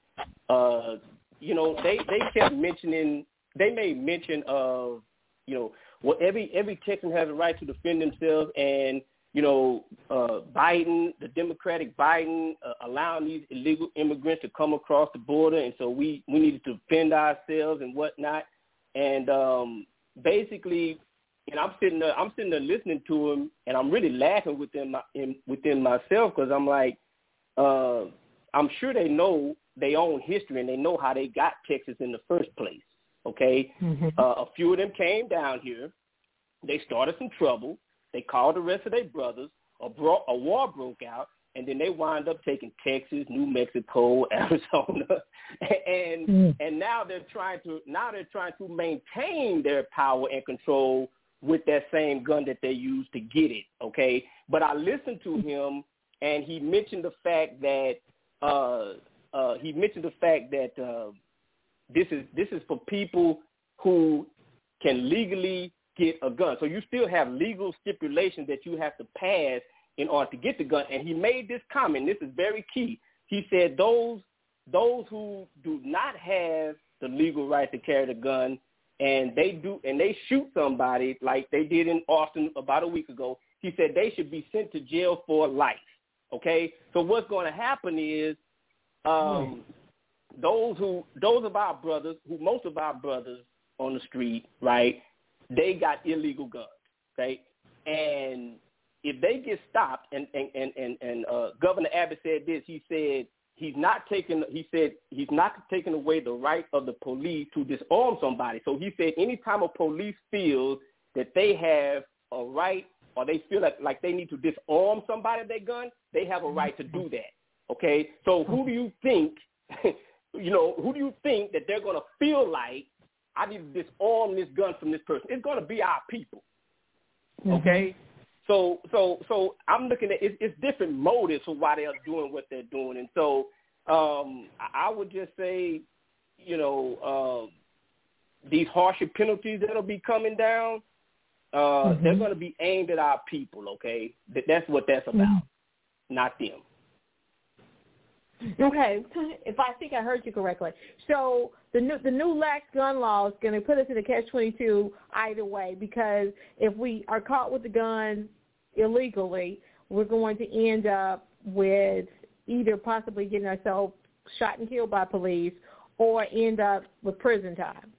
They kept mentioning, they made mention of, every Texan has a right to defend themselves, and Biden, the Democratic Biden, allowing these illegal immigrants to come across the border, and so we needed to defend ourselves and whatnot. And basically, I'm sitting there listening to him, and I'm really laughing within myself, because I'm like, I'm sure they know their own history and they know how they got Texas in the first place. Okay, a few of them came down here, they started some trouble. They called the rest of their brothers. A war broke out, and then they wound up taking Texas, New Mexico, Arizona, and now they're trying to maintain their power and control with that same gun that they used to get it. Okay, but I listened to him, and he mentioned the fact that this is for people who can legally get a gun. So you still have legal stipulations that you have to pass in order to get the gun. And he made this comment. This is very key. He said those who do not have the legal right to carry the gun and they shoot somebody like they did in Austin about a week ago, he said they should be sent to jail for life. Okay? So what's going to happen is most of our brothers on the street, right, they got illegal guns, okay? And if they get stopped, and Governor Abbott said this, he said he's not taking away the right of the police to disarm somebody. So he said anytime a police feels that they have a right or they feel like they need to disarm somebody with their gun, they have a right to do that, okay? So who do you think, who do you think that they're going to feel like, I need to disarm this gun from this person? It's going to be our people, okay? So I'm looking at it's different motives for why they're doing what they're doing, and so I would just say, these harsher penalties that'll be coming down, they're going to be aimed at our people, okay? That's what that's about, not them. Okay, if I think I heard you correctly. So the new lax gun law is going to put us in a catch-22 either way, because if we are caught with the gun illegally, we're going to end up with either possibly getting ourselves shot and killed by police or end up with prison time.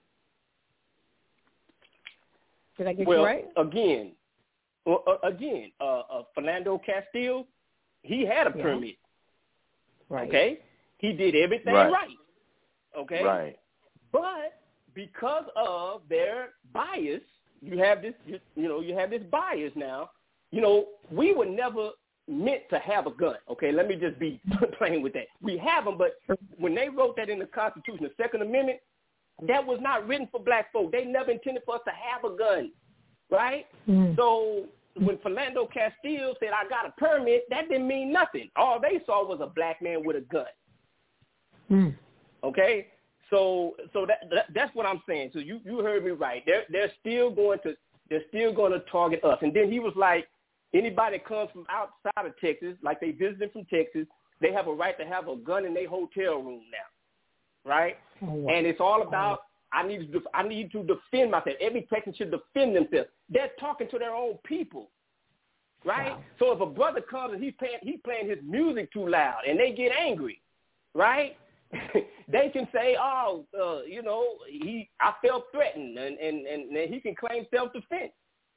Did I get you right? Again, Philando Castile, he had a permit. Right. Okay? He did everything right. Okay? Right. But because of their bias, you have this bias now. We were never meant to have a gun. Okay? Let me just be plain with that. We have them, but when they wrote that in the Constitution, the Second Amendment, that was not written for black folk. They never intended for us to have a gun. Right? So when Philando Castile said, I got a permit, that didn't mean nothing. All they saw was a black man with a gun. Okay? So that's what I'm saying. So you heard me right. They're still going to target us. And then he was like, anybody that comes from outside of Texas, like they visited from Texas, they have a right to have a gun in their hotel room now, right? Oh, wow. And it's all about I need to defend myself. Every Texan should defend themselves. They're talking to their own people, right? Wow. So if a brother comes and he's playing his music too loud and they get angry, right? They can say, I felt threatened, and he can claim self-defense,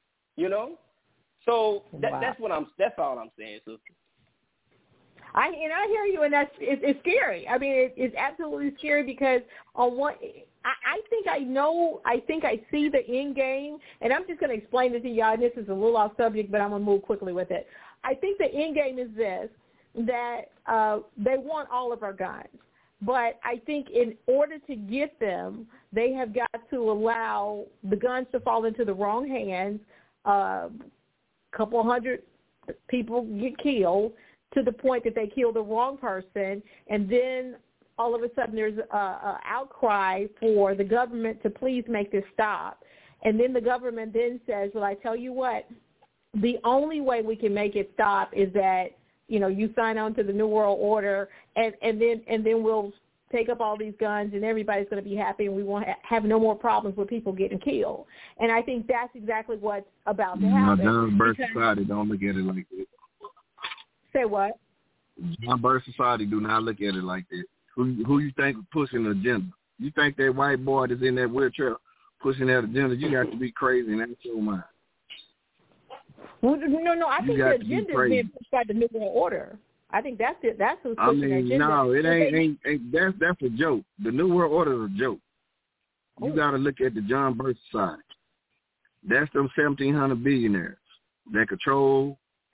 So that's all I'm saying, sister. I hear you, and it's scary. I mean, it's absolutely scary because on one, I think I see the end game, and I'm just going to explain this to y'all. And this is a little off subject, but I'm going to move quickly with it. I think the end game is this: that they want all of our guns. But I think in order to get them, they have got to allow the guns to fall into the wrong hands. Couple hundred people get killed to the point that they kill the wrong person, and then all of a sudden there's an outcry for the government to please make this stop. And then the government then says, well, I tell you what, the only way we can make it stop is that you sign on to the New World Order, and then we'll take up all these guns, and everybody's going to be happy, and we won't have no more problems with people getting killed. And I think that's exactly what's about to happen. John Birth Society don't look at it like that. Say what? John Birth Society do not look at it like that. Who you think is pushing the agenda? You think that white boy that's in that wheelchair pushing that agenda? You got to be crazy, and that's your mind. Well, no. I think the agenda is being pushed by the New World Order. I think that's it. That's who's pushing the agenda. No, it ain't. That's a joke. The New World Order is a joke. You got to look at the John Birth Society. That's them 1,700 billionaires that control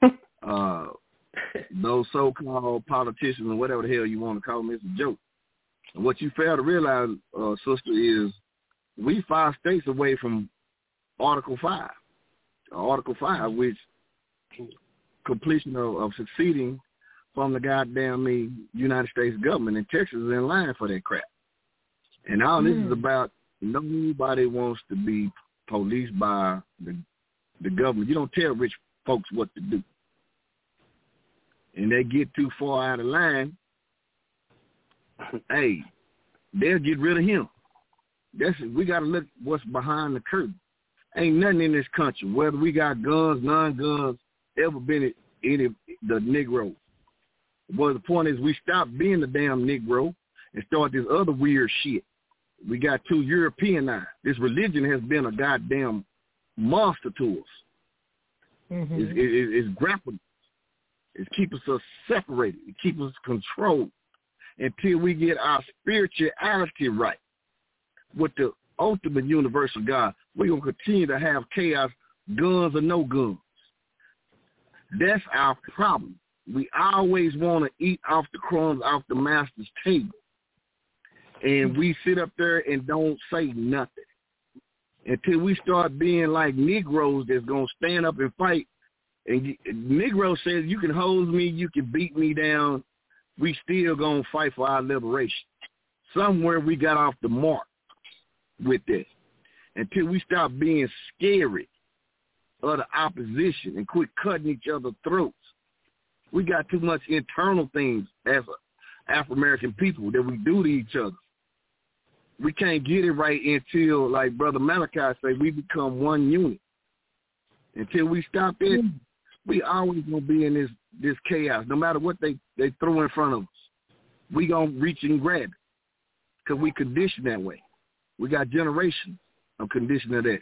those so-called politicians or whatever the hell you want to call them. It's a joke. And what you fail to realize, sister, is we 5 states away from Article 5. Article 5, which completion of succeeding from the goddamn United States government, and Texas is in line for that crap. And all this is about nobody wants to be policed by the government. You don't tell rich folks what to do. And they get too far out of line, hey, they'll get rid of him. We got to look what's behind the curtain. Ain't nothing in this country, whether we got guns, non-guns, ever been in the Negro. Well, the point is we stop being the damn Negro and start this other weird shit. We got too Europeanized. This religion has been a goddamn monster to us. Mm-hmm. It's grappling. It's keeping us separated. It keeps us controlled until we get our spirituality right with the ultimate universal God. We're going to continue to have chaos, guns or no guns. That's our problem. We always want to eat off the crumbs off the master's table. And we sit up there and don't say nothing until we start being like Negroes that's going to stand up and fight. And Negro says, you can hose me, you can beat me down, we still going to fight for our liberation. Somewhere we got off the mark with this until we stop being scary of the opposition and quit cutting each other's throats. We got too much internal things as Afro-American people that we do to each other. We can't get it right until, like Brother Malachi say, we become one unit. Until we stop it, we always going to be in this chaos. No matter what they throw in front of us, we going to reach and grab it because we conditioned that way. We got generations of conditioning of that.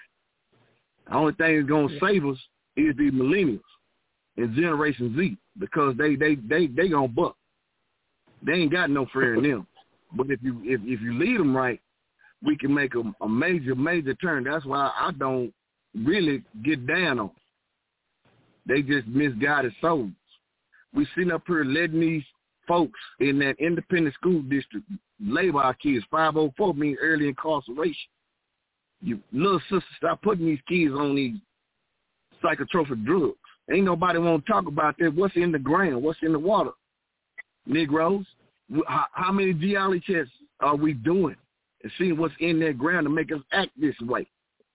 The only thing that's going to save us is the millennials and Generation Z because they going to buck. They ain't got no fear in them. But if you lead them right, we can make a major turn. That's why I don't really get down on them. They just misguided souls. We sitting up here letting these folks in that independent school district label our kids. 504 means early incarceration. You little sister, stop putting these kids on these psychotropic drugs. Ain't nobody want to talk about that. What's in the ground? What's in the water? Negroes, how many geology tests are we doing and seeing what's in that ground to make us act this way?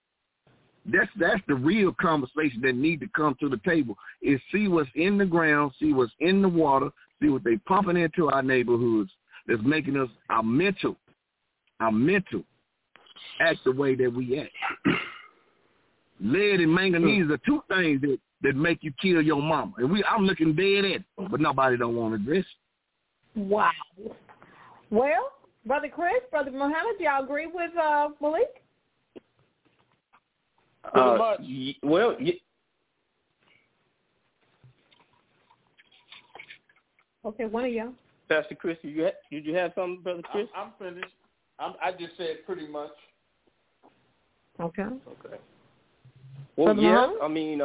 That's the real conversation that need to come to the table is see what's in the ground, see what's in the water, See what they pumping into our neighborhoods that's making us our mental act the way that we act. Lead and manganese are two things that make you kill your mama. And I'm looking dead at it, but nobody don't want to address it. Wow. Well, Brother Chris, Brother Muhammad, do y'all agree with Malik? Pretty much. Well, okay, one of y'all. Pastor Chris, did you have something, Brother Chris? I'm finished. I just said pretty much. Okay. Well, Brother yeah. Muhammad? I mean,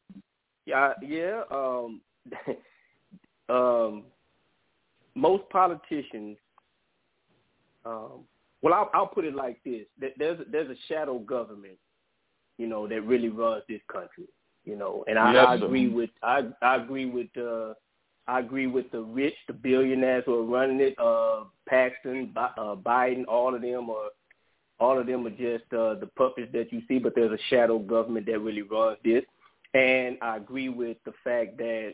most politicians. Well, I'll put it like this: there's a shadow government, that really runs this country, and I agree with the rich, the billionaires who are running it, Paxton, Biden, all of them are just the puppets that you see, but there's a shadow government that really runs this. And I agree with the fact that,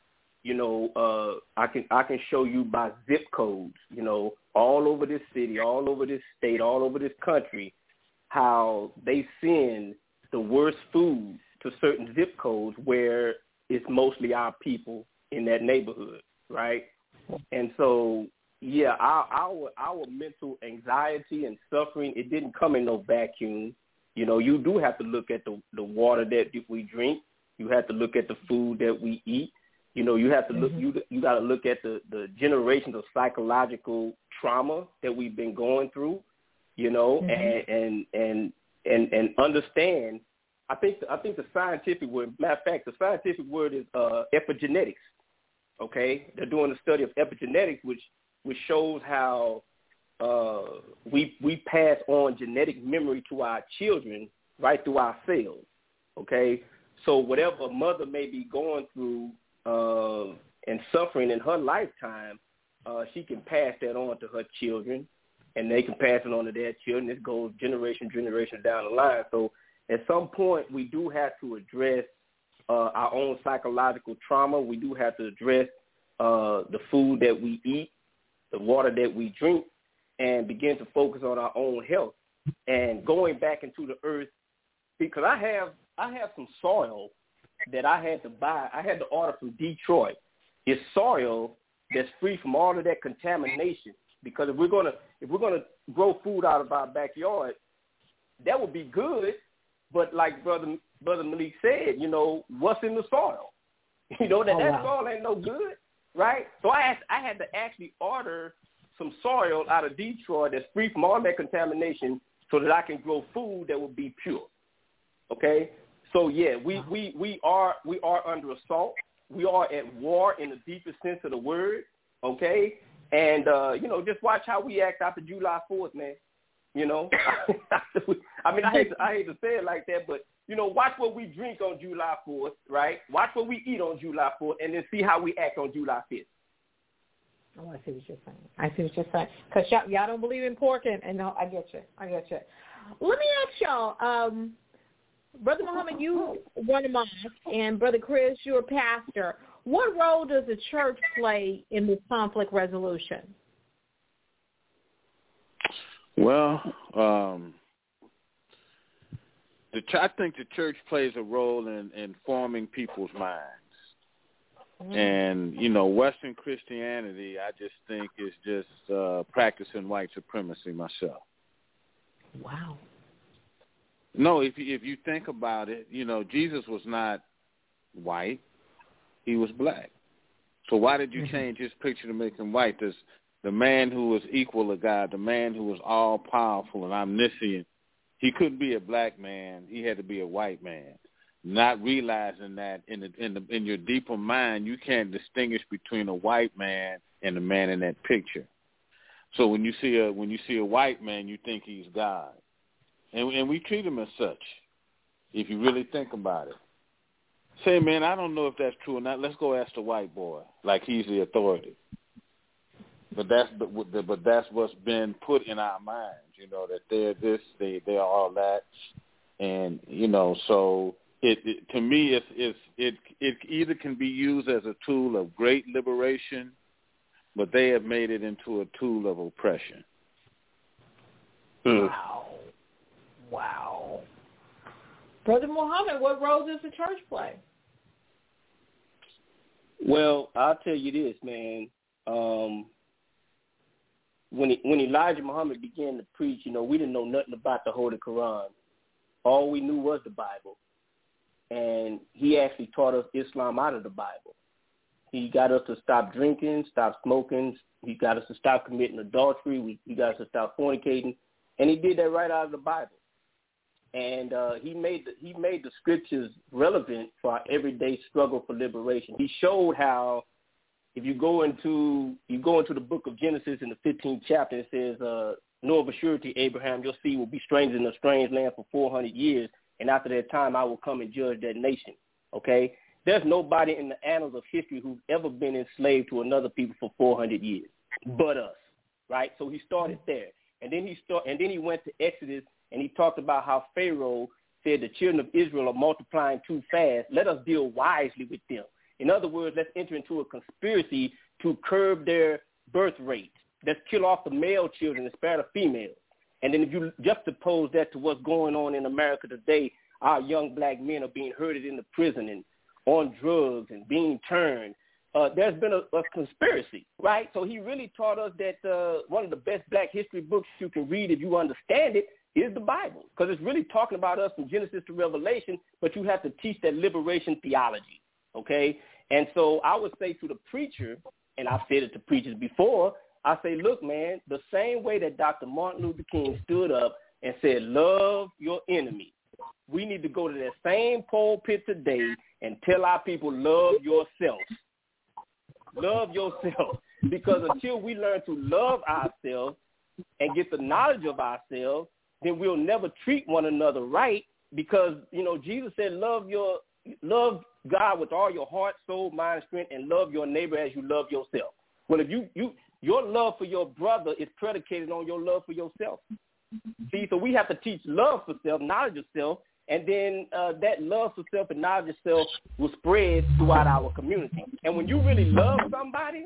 I can show you by zip codes, all over this city, all over this state, all over this country, how they send the worst food to certain zip codes where it's mostly our people in that neighborhood, right? And so, yeah, our mental anxiety and suffering, it didn't come in no vacuum. You do have to look at the water that we drink. You have to look at the food that we eat. You have to look. You got to look at the generations of psychological trauma that we've been going through. And understand. I think the scientific word. Matter of fact, the scientific word is epigenetics. Okay, they're doing a study of epigenetics, which shows how we pass on genetic memory to our children right through our cells. Okay, so whatever a mother may be going through and suffering in her lifetime, she can pass that on to her children, and they can pass it on to their children. This goes generation down the line. So at some point, we do have to address our own psychological trauma. We do have to address the food that we eat, the water that we drink, and begin to focus on our own health and going back into the earth. Because I have some soil that I had to buy. I had to order from Detroit. It's soil that's free from all of that contamination. Because if we're gonna grow food out of our backyard, that would be good. But like Brother Malik said, what's in the soil? That soil ain't no good, right? So I had to actually order some soil out of Detroit that's free from all that contamination so that I can grow food that will be pure. Okay? So yeah, we are under assault. We are at war in the deepest sense of the word. Okay? And just watch how we act after July 4th, man. I mean, I hate to say it like that, but watch what we drink on July 4th, right? Watch what we eat on July 4th, and then see how we act on July 5th. Oh, I see what you're saying. Because y'all don't believe in pork, and no, I get you. Let me ask y'all, Brother Muhammad, you run a mosque, and Brother Chris, you're a pastor. What role does the church play in this conflict resolution? Well, I think the church plays a role in forming people's minds. And, Western Christianity, I just think is just practicing white supremacy myself. Wow. No, if you think about it, Jesus was not white. He was black. So why did you change his picture to make him white? The man who was equal to God, the man who was all-powerful and omniscient, he couldn't be a black man. He had to be a white man. Not realizing that in your deeper mind, you can't distinguish between a white man and the man in that picture. So when you see a white man, you think he's God, and we treat him as such. If you really think about it, say, man, I don't know if that's true or not. Let's go ask the white boy, like he's the authority. But that's what's been put in our minds, that they're this, they're all that, and so. It to me, it either can be used as a tool of great liberation but they have made it into a tool of oppression. Wow. Brother Muhammad, what role does the church play? Well, I'll tell you this, man. When Elijah Muhammad began to preach, we didn't know nothing about the Holy Quran. All we knew was the Bible. And he actually taught us Islam out of the Bible. He got us to stop drinking, stop smoking. He got us to stop committing adultery. He got us to stop fornicating. And he did that right out of the Bible. And he made the scriptures relevant for our everyday struggle for liberation. He showed how if you go into the book of Genesis in the 15th chapter, it says, know of a surety, Abraham, your seed will be strangers in a strange land for 400 years, and after that time I will come and judge that nation. Okay? There's nobody in the annals of history who's ever been enslaved to another people for 400 years but us, right? So he started there. And then he went to Exodus, and he talked about how Pharaoh said the children of Israel are multiplying too fast. Let us deal wisely with them. In other words, let's enter into a conspiracy to curb their birth rate. Let's kill off the male children and spare the females. And then if you juxtapose that to what's going on in America today, our young black men are being herded into prison and on drugs and being turned. There's been a conspiracy, right? So he really taught us that one of the best black history books you can read if you understand it is the Bible, because it's really talking about us from Genesis to Revelation, but you have to teach that liberation theology, okay? And so I would say to the preacher, and I've said it to preachers before, I say, look, man, the same way that Dr. Martin Luther King stood up and said, love your enemy, we need to go to that same pulpit today and tell our people, love yourself. Love yourself. Because until we learn to love ourselves and get the knowledge of ourselves, then we'll never treat one another right, because, Jesus said, love God with all your heart, soul, mind, and strength, and love your neighbor as you love yourself. Well, if your love for your brother is predicated on your love for yourself. See, so we have to teach love for self, knowledge of self, and then that love for self and knowledge of self will spread throughout our community. And when you really love somebody,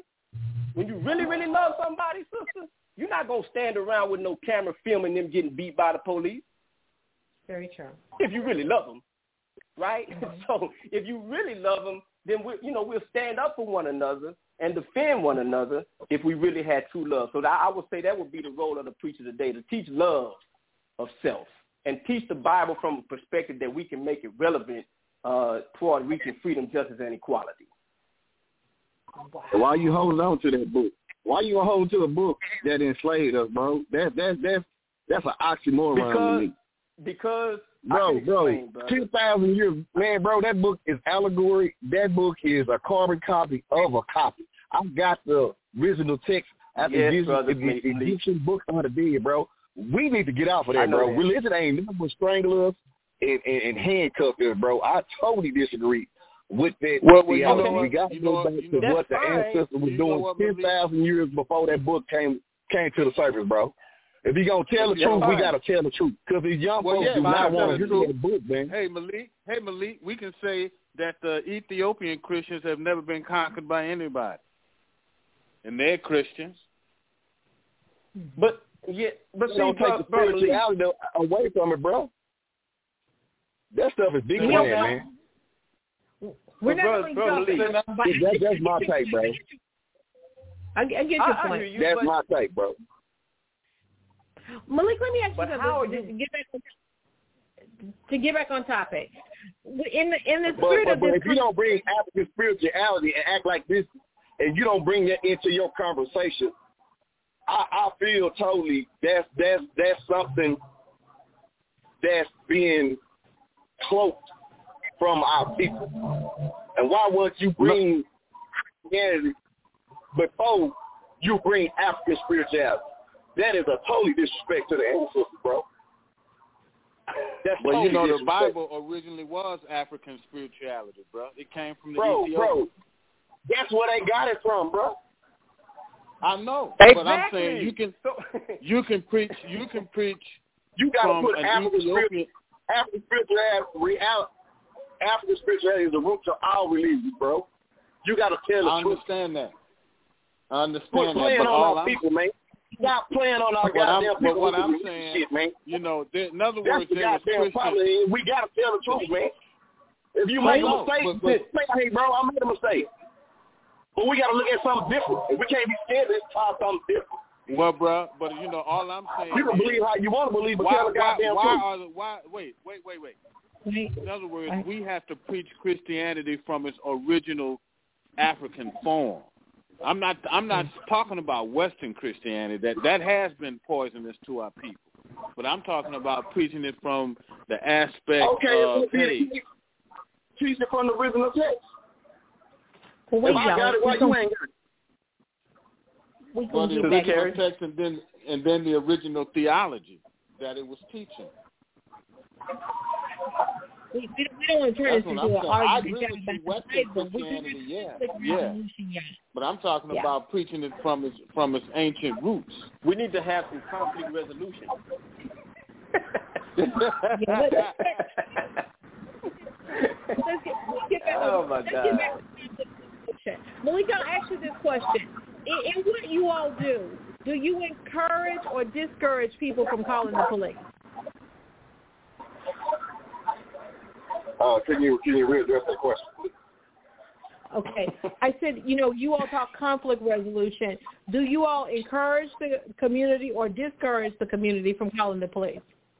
sister, you're not going to stand around with no camera filming them getting beat by the police. Very true. If you really love them, right? Mm-hmm. So if you really love them, then we'll stand up for one another and defend one another if we really had true love. So I would say that would be the role of the preacher today, to teach love of self and teach the Bible from a perspective that we can make it relevant toward reaching freedom, justice, and equality. Why are you holding on to that book? Why you hold to a book that enslaved us, bro? That's an oxymoron to me. Because bro, 2,000 years, man, bro, that book is allegory. That book is a carbon copy of a copy. I've got the original text at the Egyptian book on the bed, bro. We need to get out of that, bro. That. Religion ain't nothing but strangle us and handcuff us, bro. I totally disagree with that. We got to go back to what the ancestors were doing 10,000 years before that book came to the surface, bro. If you're going to tell the truth, we got to tell the truth. Because these young folks do not want to hear that book, man. Hey, Malik, we can say that the Ethiopian Christians have never been conquered by anybody. And they're Christians. But you don't take the spirituality away from it, bro. That stuff is deeper than that, man. We're not that's my take, bro. I get your point. That's my take, bro. Malik, let me ask you something. To get back on topic. In the spirit of this, if you don't bring African spirituality and act like this, and you don't bring that into your conversation, I feel totally that's something that's being cloaked from our people. And why won't you bring Christianity before you bring African spirituality? That is a totally disrespect to the ancestors, bro. That's well, the Bible originally was African spirituality, bro. It came from the Ethiopians. Bro, that's where they got it from, bro. I know, exactly. But I'm saying you can preach. You got to put African spirituality. African spirituality is the root to all religions, bro. You got to tell the truth. I understand that. I understand that, playing but on our people, man. Stop playing on our goddamn people. But what I'm saying, shit, man. You know, in other words, that's the goddamn problem. We gotta tell the truth, man. If you make a mistake, say, hey, bro, I made a mistake. But we gotta look at something different. We can't be scared to try something different. Well, bro, but you know, all I'm saying you can believe how you want to believe, but tell the goddamn truth. Wait. In other words, we have to preach Christianity from its original African form. I'm not talking about Western Christianity. That has been poisonous to our people. But I'm talking about preaching it from the aspect of teach it from the original text. Well, if I got it, why you ain't got it? Well, the original text and then the original theology that it was teaching. We don't want to turn this into an argument about Western Christianity, yeah. But I'm talking about preaching it from its ancient roots. We need to have some conflict resolution. Let's get back. Oh my God. Malika, I'll ask you this question. In what you all do you encourage or discourage people from calling the police? Can you readdress that question? Okay. I said, you all talk conflict resolution. Do you all encourage the community or discourage the community from calling the police?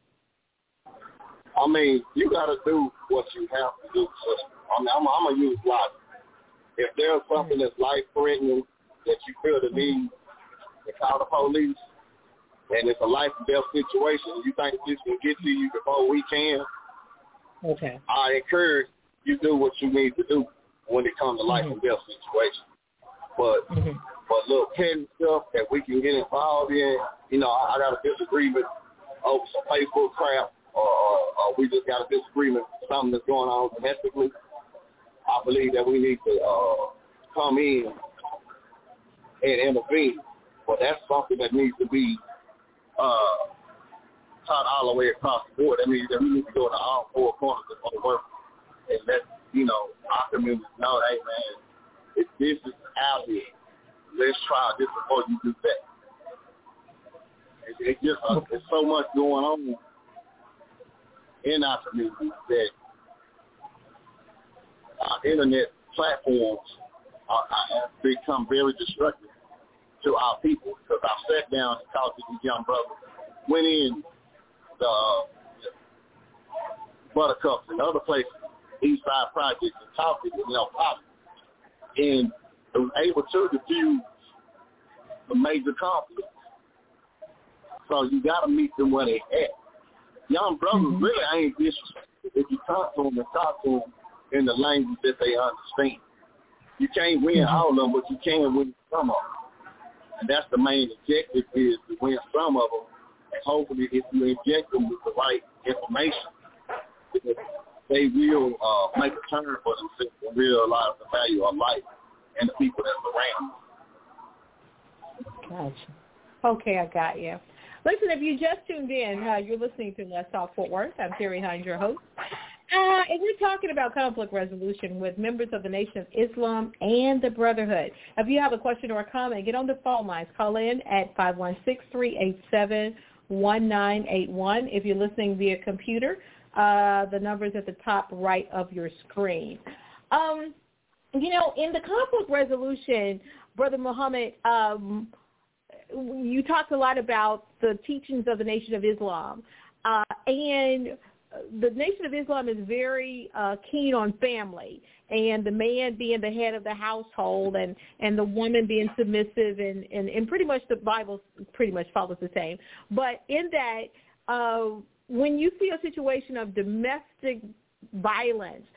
I mean, you got to do what you have to do. I'm going to use logic. If there's something that's life-threatening that you feel the need to call the police, and it's a life-and-death situation, you think this will get to you before we can, okay, I encourage you do what you need to do when it comes to life-and-death situation. But little petty stuff that we can get involved in, I got a disagreement over some Facebook crap, or we just got a disagreement with something that's going on domestically. I believe that we need to come in and intervene. But that's something that needs to be taught all the way across the board. That means that we need to go to all four corners of the work and let, our community know, hey, man, if this is out here, let's try this before you do that. It's just there's so much going on in our community that our internet platforms have become very destructive to our people. Because I sat down and talked to these young brothers, went in the Buttercups and other places, Eastside Projects, and talked to them, pop, and was able to diffuse the major conflicts. So you got to meet them where they at. Young brothers really ain't disrespectful if you talk to them and talk to them in the language that they understand. You can't win all of them, but you can win some of them. And that's the main objective, is to win some of them. And hopefully if you inject them with the right information, they will make a turn for themselves and realize the value of life and the people that's around. Gotcha. Okay, I got you. Listen, if you just tuned in, you're listening to Let's Talk Fort Worth. I'm Terry Hines, your host. And we're talking about conflict resolution with members of the Nation of Islam and the Brotherhood. If you have a question or a comment, get on the phone lines. Call in at 516-387-1981. If you're listening via computer, the number is at the top right of your screen. In the conflict resolution, Brother Muhammad, you talked a lot about the teachings of the Nation of Islam. And the Nation of Islam is very keen on family, and the man being the head of the household and the woman being submissive, and pretty much the Bible pretty much follows the same. But in that, when you see a situation of domestic violence,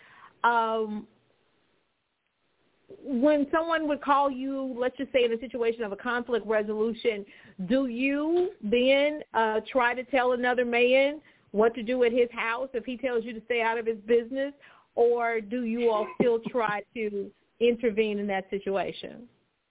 when someone would call you, let's just say in a situation of a conflict resolution, do you then try to tell another man what to do at his house if he tells you to stay out of his business, or do you all still try to intervene in that situation?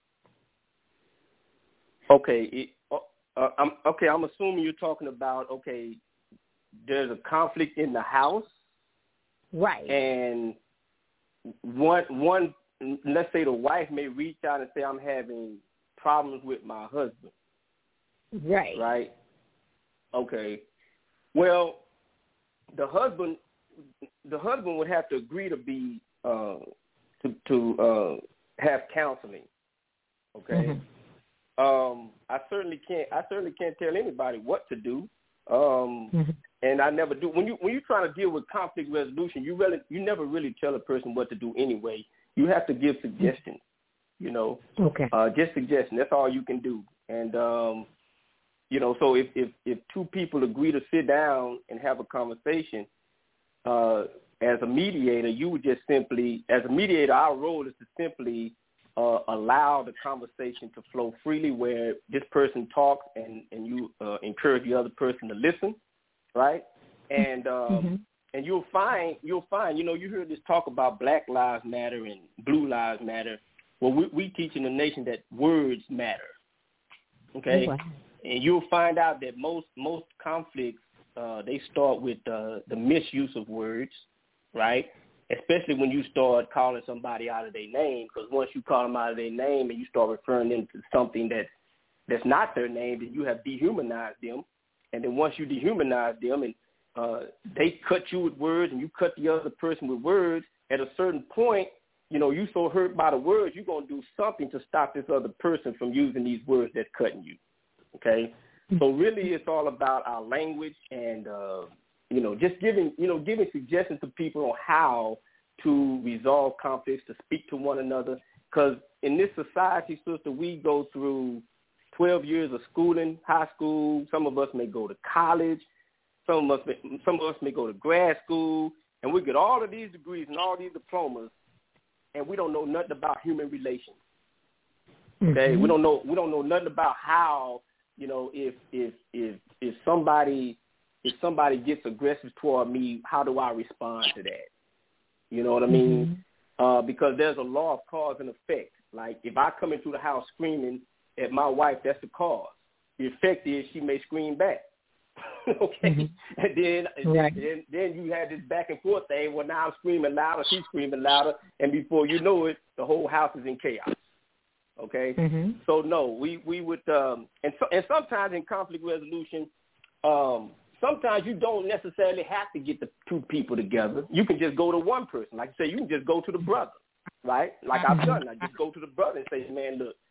Okay. I'm assuming you're talking about, there's a conflict in the house. Right. And one let's say the wife may reach out and say, I'm having problems with my husband. Right. Right. Okay. Well, the husband would have to agree to be to have counseling. Okay. Mm-hmm. I certainly can't tell anybody what to do. And I never do. When you're trying to deal with conflict resolution, you never really tell a person what to do anyway. You have to give suggestions. You know. Okay. Just suggestions. That's all you can do. And you know, so if two people agree to sit down and have a conversation, as a mediator, you would just simply, as a mediator, our role is to simply allow the conversation to flow freely, where this person talks and you encourage the other person to listen, right? And and you'll find, you know, you hear this talk about Black Lives Matter and Blue Lives Matter. Well, we teach in the nation that words matter, okay? Oh, wow. And you'll find out that most conflicts, they start with the misuse of words, right? Especially when you start calling somebody out of their name, because once you call them out of their name and you start referring them to something that's not their name, then you have dehumanized them. And then once you dehumanize them and they cut you with words and you cut the other person with words, at a certain point, you know, you so hurt by the words, you're going to do something to stop this other person from using these words that's cutting you. Okay, so really it's all about our language and, you know, just giving suggestions to people on how to resolve conflicts, to speak to one another. Because in this society, sister, we go through 12 years of schooling, high school. Some of us may go to college. Some of us may go to grad school. And we get all of these degrees and all these diplomas, and we don't know nothing about human relations. Okay, we don't know nothing about how, you know, if somebody gets aggressive toward me, how do I respond to that? You know what I mean? Because there's a law of cause and effect. Like if I come into the house screaming at my wife, that's the cause. The effect is she may scream back. Okay, and then you had this back and forth thing. Well, now I'm screaming louder, she's screaming louder, and before you know it, the whole house is in chaos. Okay, so no, we would, and sometimes in conflict resolution, sometimes you don't necessarily have to get the two people together. You can just go to one person. Like you say, you can just go to the brother, right? Like I've done. I just go to the brother and say, man, look,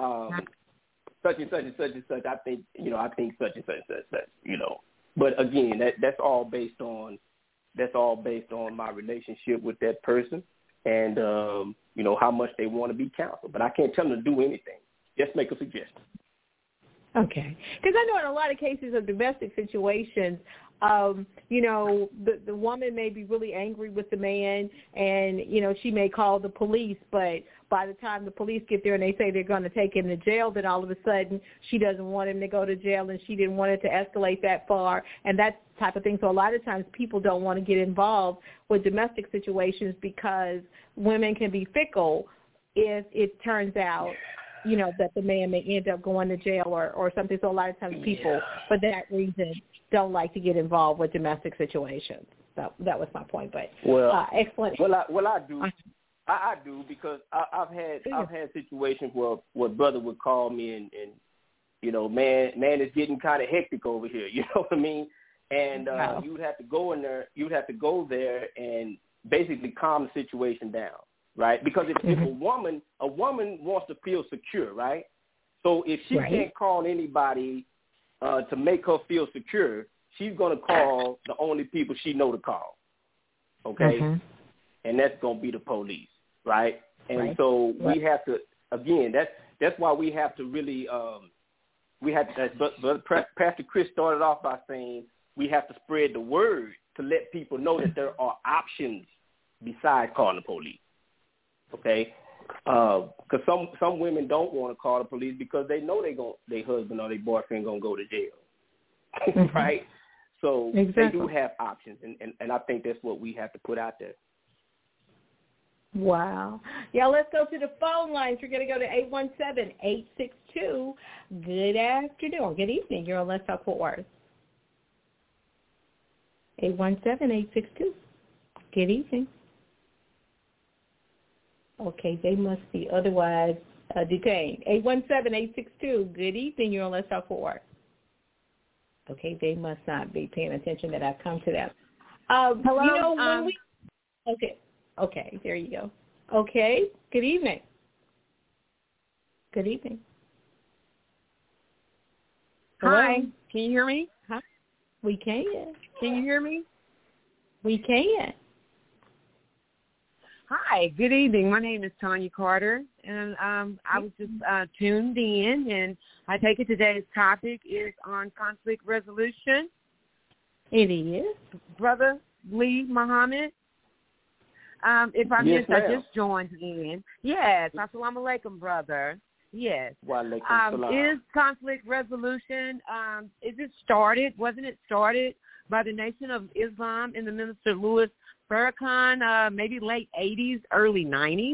such and such and such and such. I think such and such and such. You know, but again, that's all based on my relationship with that person. And, you know, how much they want to be counseled. But I can't tell them to do anything. Just make a suggestion. Okay. Because I know in a lot of cases of domestic situations, you know, the woman may be really angry with the man and, you know, she may call the police, but by the time the police get there and they say they're going to take him to jail, then all of a sudden she doesn't want him to go to jail and she didn't want it to escalate that far and that type of thing. So a lot of times people don't want to get involved with domestic situations because women can be fickle if it turns out, you know, that the man may end up going to jail or something. So a lot of times people, for that reason, don't like to get involved with domestic situations. That was my point. But excellent. Well, I do. I do because I've had situations where brother would call me and you know, man, it's getting kind of hectic over here. You know what I mean? And you would have to go in there. You would have to go there and basically calm the situation down, right? Because if a woman wants to feel secure, right? So if she can't call anybody to make her feel secure, she's going to call the only people she know to call, okay? And that's going to be the police, right? And so we have to, again, that's why we have to really, but Pastor Chris started off by saying we have to spread the word to let people know that there are options besides calling the police, okay? Because some women don't want to call the police because they know their husband or their boyfriend going to go to jail, right? So they do have options, and I think that's what we have to put out there. Wow. Yeah, let's go to the phone lines. We're going to go to 817-862. Good afternoon or good evening. You're on Let's Talk Fort Worth. 817-862. Good evening. Okay, they must be. Otherwise, Duquesne. 817-862. Good evening. You're on Let's Talk Fort Worth. Okay, they must not be paying attention that I've come to them. Hello. You know, when we... Okay, there you go. Okay, good evening. Good evening. Hi, Hello? can you hear me? Hi. We can. Can you hear me? We can. Hi, good evening. My name is Tanya Carter, and I was just tuned in, and I take it today's topic is on conflict resolution. It is. Brother Lee Muhammad. If I missed, I just joined in. Yes, assalamu alaikum, brother. Yes. Is conflict resolution, wasn't it started by the Nation of Islam and the Minister Louis Farrakhan, maybe late 80s, early 90s?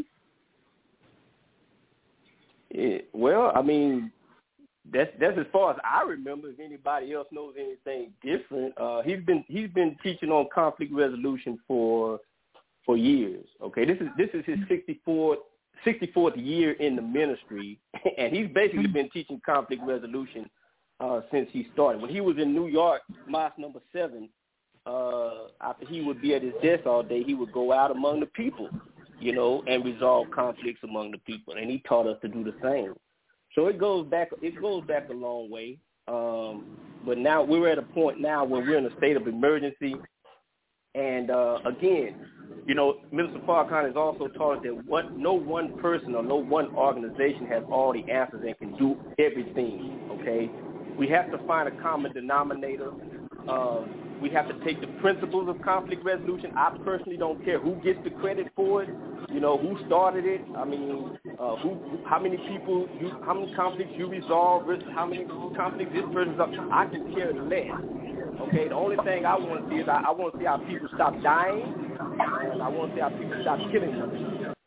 Yeah, well, I mean, that's as far as I remember. If anybody else knows anything different, he's been teaching on conflict resolution for years. Okay, this is his 64th year in the ministry, and he's basically been teaching conflict resolution since he started. When he was in New York, Mosque number 7, after he would be at his desk all day, he would go out among the people, and resolve conflicts among the people. And he taught us to do the same. So it goes back a long way. But now we're at a point now where we're in a state of emergency. And again, Minister Farrakhan has also taught us that no one person or no one organization has all the answers and can do everything. Okay, we have to find a common denominator. We have to take the principles of conflict resolution. I personally don't care who gets the credit for it, who started it. I mean, how many conflicts you resolve versus how many conflicts this person's up. I can care less. Okay, the only thing I want to see is I want to see our people stop dying, and I want to see our people stop killing each other.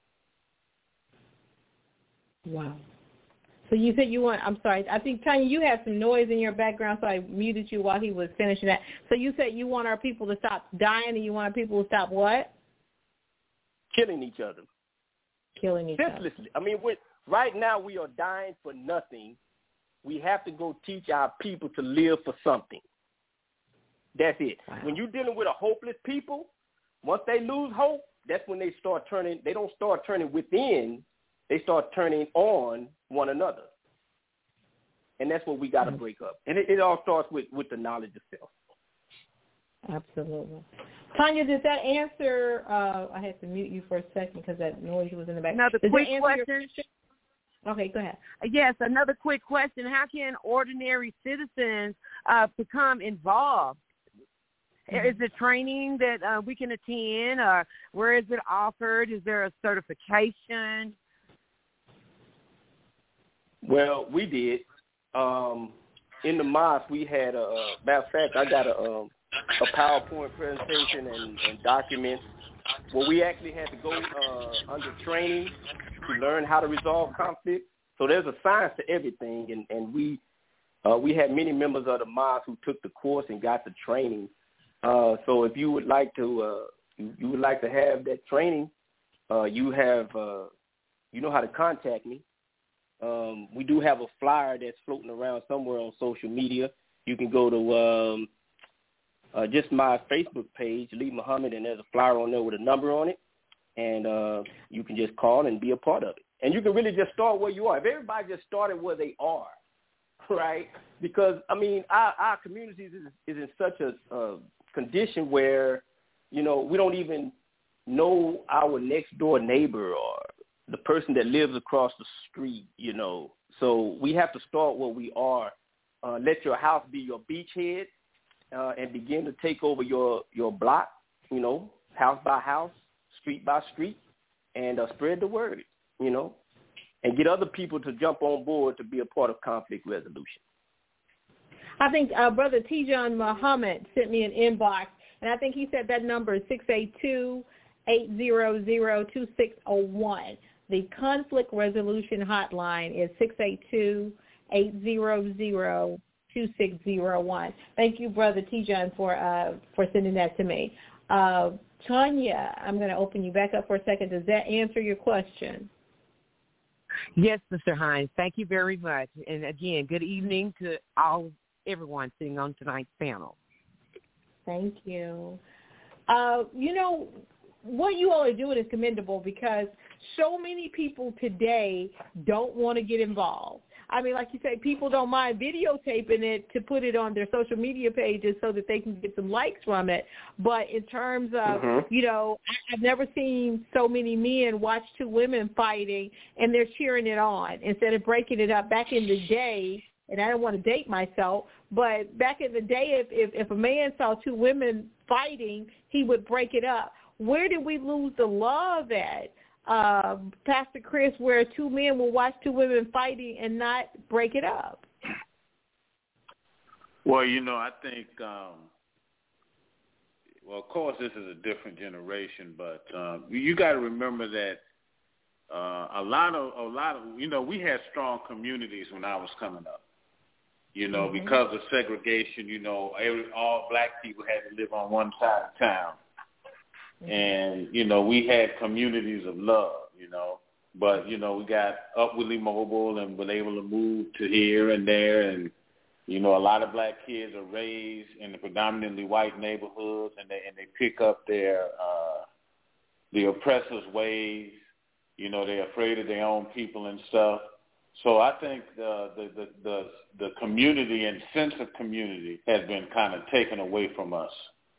Wow. So you said I'm sorry, I think, Tanya, you had some noise in your background, so I muted you while he was finishing that. So you said you want our people to stop dying, and you want our people to stop what? Killing each other. Killing each other. I mean, right now we are dying for nothing. We have to go teach our people to live for something. That's it. Wow. When you're dealing with a hopeless people, once they lose hope, that's when they start turning. They don't start turning within. They start turning on one another. And that's what we got to break up. And it all starts with the knowledge of self. Absolutely. Tanya, does that answer, I had to mute you for a second because that noise was in the back. Another quick question. Okay, go ahead. Yes, another quick question. How can ordinary citizens become involved? Is it training that we can attend, or where is it offered? Is there a certification? Well, we did. In the mosque, we had matter of fact, I got a PowerPoint presentation and documents where we actually had to go under training to learn how to resolve conflict. So there's a science to everything, and we had many members of the mosque who took the course and got the training. So if you would like to have that training, you know how to contact me. We do have a flyer that's floating around somewhere on social media. You can go to just my Facebook page, Lee Muhammad, and there's a flyer on there with a number on it, and you can just call and be a part of it. And you can really just start where you are. If everybody just started where they are, right? Because, I mean, our communities is in such a condition where, we don't even know our next door neighbor or the person that lives across the street, So we have to start where we are. Let your house be your beachhead and begin to take over your block, house by house, street by street, and spread the word, and get other people to jump on board to be a part of conflict resolution. I think Brother Tijan Muhammad sent me an inbox, and I think he said that number is 682-800-2601. The conflict resolution hotline is 682-800-2601. Thank you, Brother Tijan, for sending that to me. Tanya, I'm going to open you back up for a second. Does that answer your question? Yes, Mr. Hines. Thank you very much. And again, good evening to everyone sitting on tonight's panel. Thank you. What you all are doing is commendable because so many people today don't want to get involved. I mean, like you say, people don't mind videotaping it to put it on their social media pages so that they can get some likes from it. But in terms of, I've never seen so many men watch two women fighting and they're cheering it on instead of breaking it up. Back in the day, and I don't want to date myself, but back in the day, if a man saw two women fighting, he would break it up. Where did we lose the love at? Pastor Chris, where two men will watch two women fighting and not break it up? Well, I think, of course, this is a different generation, but you got to remember that a lot of, we had strong communities when I was coming up. Because of segregation, all black people had to live on one side of town. And, we had communities of love, but, we got upwardly mobile and been able to move to here and there. And, a lot of black kids are raised in the predominantly white neighborhoods and they pick up the oppressors' ways. They're afraid of their own people and stuff. So I think the community and sense of community has been kind of taken away from us.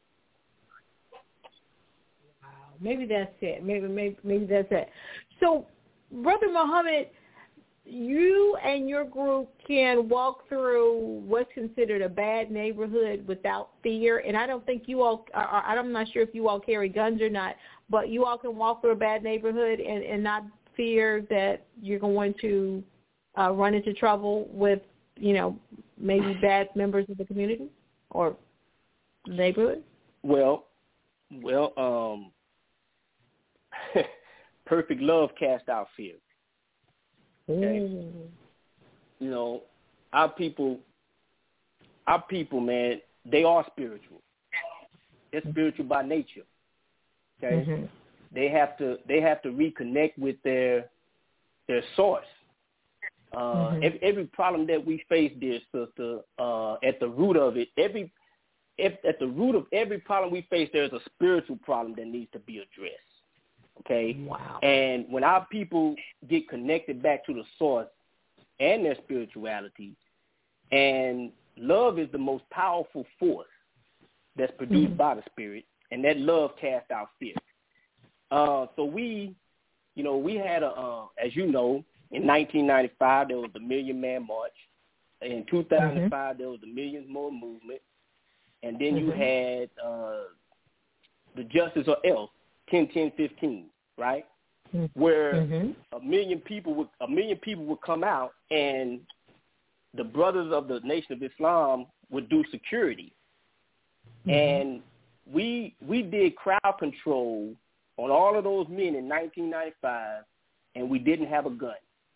Maybe that's it. Maybe that's it. So, Brother Muhammad, you and your group can walk through what's considered a bad neighborhood without fear. And I don't think you all I'm not sure if you all carry guns or not, but you all can walk through a bad neighborhood and not fear that you're going to run into trouble with, maybe bad members of the community or the neighborhood? Well, perfect love casts out fear. Okay? Our people, man, they are spiritual. They're spiritual by nature. Okay? They have to reconnect with their source. Every problem that we face, dear sister, at the root of it, at the root of every problem we face, there's a spiritual problem that needs to be addressed. Okay? Wow. And when our people get connected back to the source and their spirituality, and love is the most powerful force that's produced by the Spirit, and that love casts out fear. So we had as you know, in 1995 there was the Million Man March. In 2005 there was the Millions More Movement, and then you had the Justice or Else 10-10-15, right? Where a million people would come out, and the brothers of the Nation of Islam would do security. And we did crowd control on all of those men in 1995, and we didn't have a gun.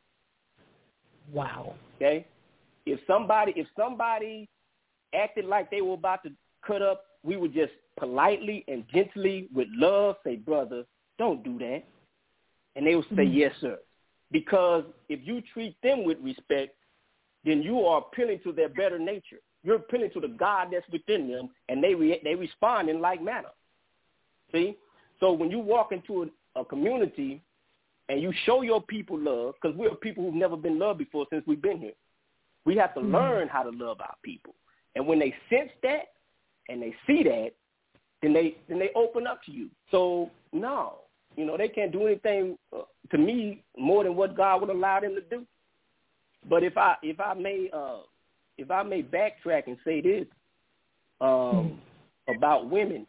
Wow. Okay? If somebody acted like they were about to cut up, we would just politely and gently with love say, brother, don't do that. And they would say, yes, sir. Because if you treat them with respect, then you are appealing to their better nature. You're appealing to the God that's within them, and they respond in like manner. See? So when you walk into a community and you show your people love, because we're people who've never been loved before since we've been here, we have to learn how to love our people. And when they sense that and they see that, then they open up to you. So, no, they can't do anything to me more than what God would allow them to do. But if I may backtrack and say this about women,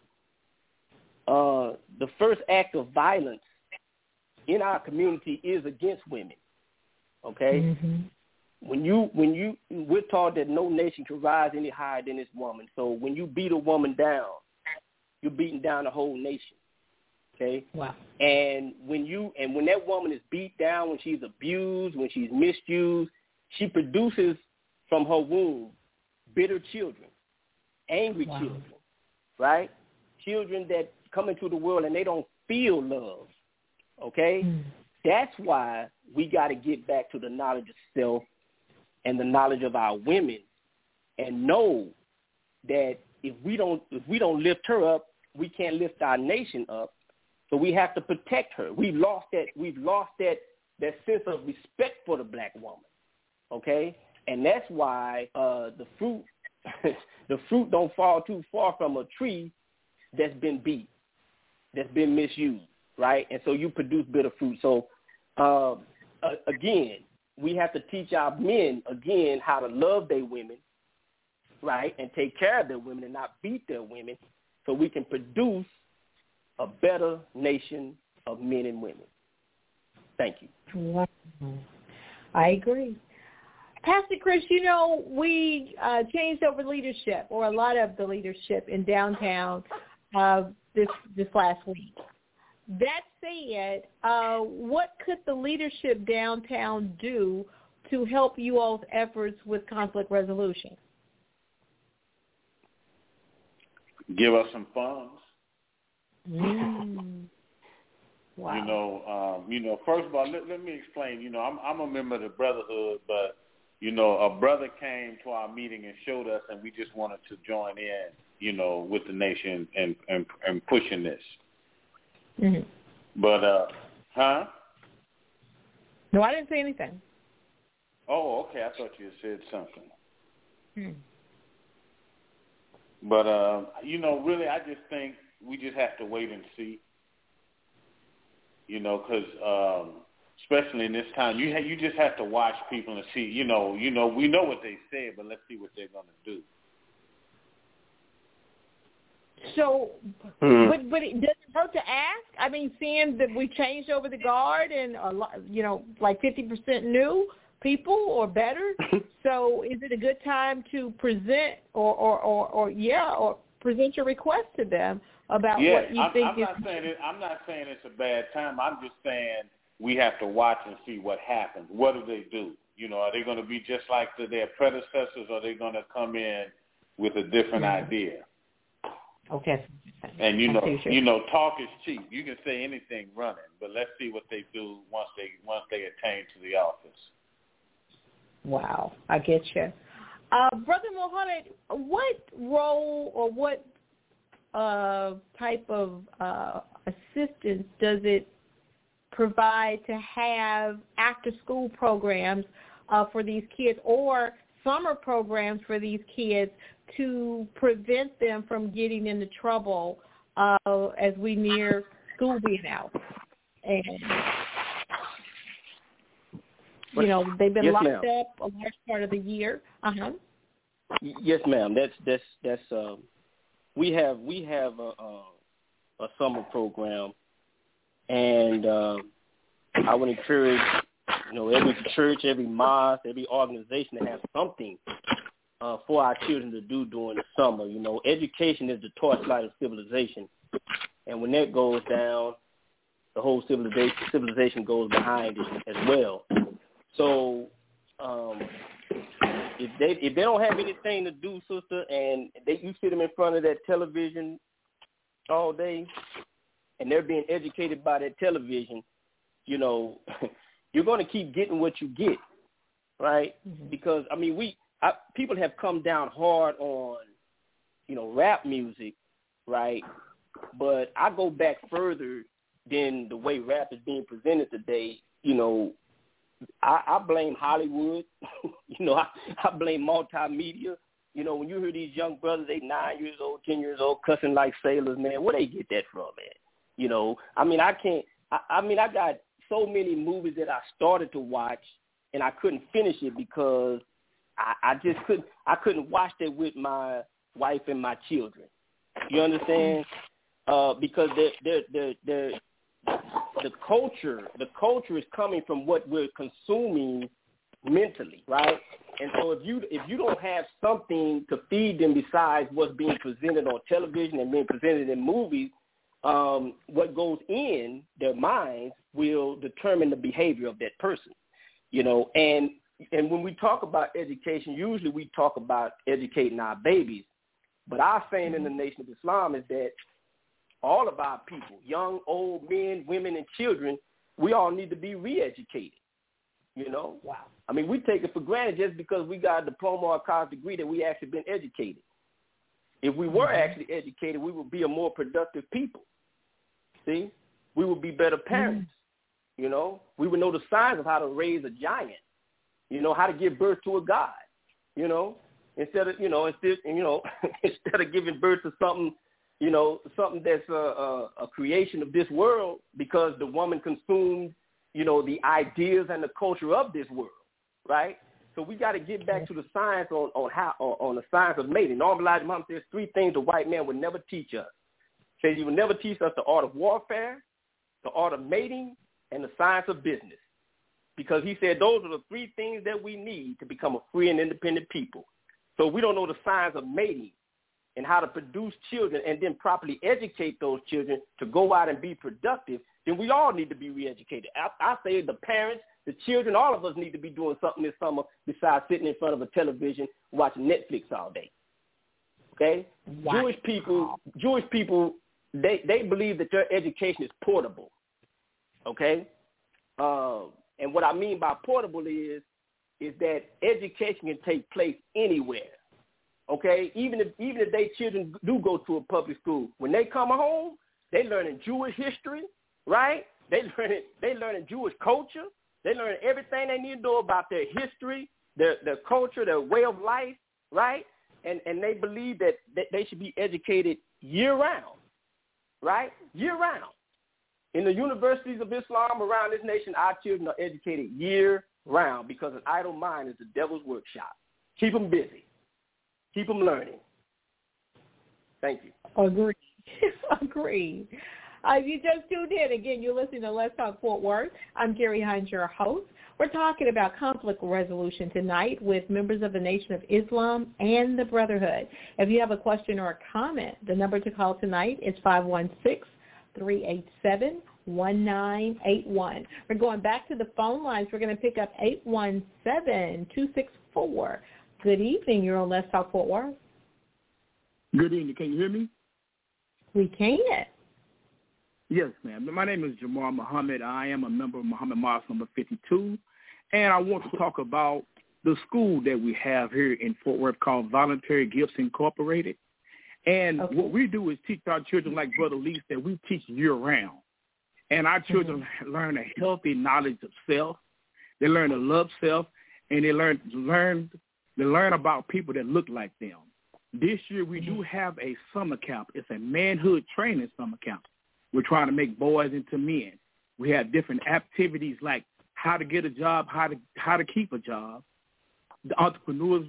the first act of violence in our community is against women. Okay? We're taught that no nation can rise any higher than this woman. So when you beat a woman down, you're beating down the whole nation. Okay? Wow. And when that woman is beat down, when she's abused, when she's misused, she produces from her womb bitter children, angry children, right? Children that come into the world and they don't feel love. Okay? that's why we got to get back to the knowledge of self and the knowledge of our women, and know that if we don't lift her up, we can't lift our nation up. So we have to protect her. We've lost that sense of respect for the black woman. Okay, and that's why the fruit don't fall too far from a tree that's been beat, that's been misused, right? And so you produce bitter fruit. So again, we have to teach our men again how to love their women, right, and take care of their women and not beat their women, so we can produce a better nation of men and women. Thank you. Wow. I agree. Pastor Chris, we changed over leadership, or a lot of the leadership in downtown this last week. That said, what could the leadership downtown do to help you all's efforts with conflict resolution? Give us some funds. Wow. First of all, let me explain. I'm a member of the Brotherhood, but a brother came to our meeting and showed us, and we just wanted to join in, with the nation and pushing this. Mm-hmm. But, No, I didn't say anything. Oh, okay. I thought you had said something. Hmm. But, really, I just think we just have to wait and see. Because especially in this time, you just have to watch people and see. We know what they said, but let's see what they're going to do. So, but it doesn't hurt to ask. I mean, seeing that we changed over the guard and a lot, like 50% new people or better. So, is it a good time to present or present your request to them about what you think? I'm not saying it's a bad time. I'm just saying we have to watch and see what happens. What do they do? Are they going to be just like their predecessors, or are they going to come in with a different idea? Okay. And talk is cheap. You can say anything running, but let's see what they do once they attain to the office. Wow, I get you, Brother Muhammad. What role or what type of assistance does it provide to have after-school programs for these kids, or summer programs for these kids, to prevent them from getting into trouble as we near school being out? And they've been locked up a large part of the year. Yes, ma'am. That's we have a summer program, and I would encourage every church, every mosque, every organization to have something for our children to do during the summer. Education is the torchlight of civilization, and when that goes down, the whole civilization goes behind it as well. So if they don't have anything to do, sister, and you sit them in front of that television all day, and they're being educated by that television, you're going to keep getting what you get, right? Mm-hmm. Because people have come down hard on, rap music, right? But I go back further than the way rap is being presented today. I blame Hollywood. I blame multimedia. When you hear these young brothers, they 9 years old, 10 years old, cussing like sailors, man, where they get that from, man? I got so many movies that I started to watch and I couldn't finish it because I couldn't watch that with my wife and my children. You understand? Because the culture is coming from what we're consuming mentally, right? And so if you don't have something to feed them besides what's being presented on television and being presented in movies, what goes in their minds will determine the behavior of that person, And when we talk about education, usually we talk about educating our babies. But our saying in the Nation of Islam is that all of our people, young, old, men, women, and children, we all need to be re-educated. You know? Wow. I mean, we take it for granted just because we got a diploma or a college degree that we actually been educated. If we were actually educated, we would be a more productive people. See? We would be better parents. You know? We would know the signs of how to raise a giant. You know, how to give birth to a god. You know? Instead of giving birth to something, you know, something that's a creation of this world because the woman consumed, you know, the ideas and the culture of this world, right? So we got to get back to the science on the science of mating. Elijah Muhammad says 3 things the white man would never teach us. He says he would never teach us the art of warfare, the art of mating, and the science of business. Because he said those are the 3 things that we need to become a free and independent people. So we don't know the science of mating and how to produce children and then properly educate those children to go out and be productive, then we all need to be re-educated. I say the parents, the children, all of us need to be doing something this summer besides sitting in front of a television watching Netflix all day. Okay? Wow. Jewish people, they believe that their education is portable. Okay? And what I mean by portable is that education can take place anywhere. Okay? Even if their children do go to a public school, when they come home, they learning Jewish history, right? They learning Jewish culture. They learn everything they need to know about their history, their culture, their way of life, right? And they believe that they should be educated year-round, right? Year-round. In the universities of Islam around this nation, our children are educated year-round because an idle mind is the devil's workshop. Keep them busy. Keep them learning. Thank you. Agree. If you just tuned in, again, you're listening to Let's Talk Fort Worth. I'm Gary Hines, your host. We're talking about conflict resolution tonight with members of the Nation of Islam and the Brotherhood. If you have a question or a comment, the number to call tonight is 516-387-1981. We're going back to the phone lines. We're going to pick up 817-264. Good evening. You're on Let's Talk Fort Worth. Good evening. Can you hear me? We can. Yes, ma'am. My name is Jamar Muhammad. I am a member of Muhammad Mosque number 52, and I want to talk about the school that we have here in Fort Worth called Voluntary Gifts Incorporated. And what we do is teach our children, like Brother Lee said, we teach year-round. And our children learn a healthy knowledge of self. They learn to love self, and they learn about people that look like them. This year we do have a summer camp. It's a manhood training summer camp. We're trying to make boys into men. We have different activities like how to get a job, how to keep a job, the entrepreneurs,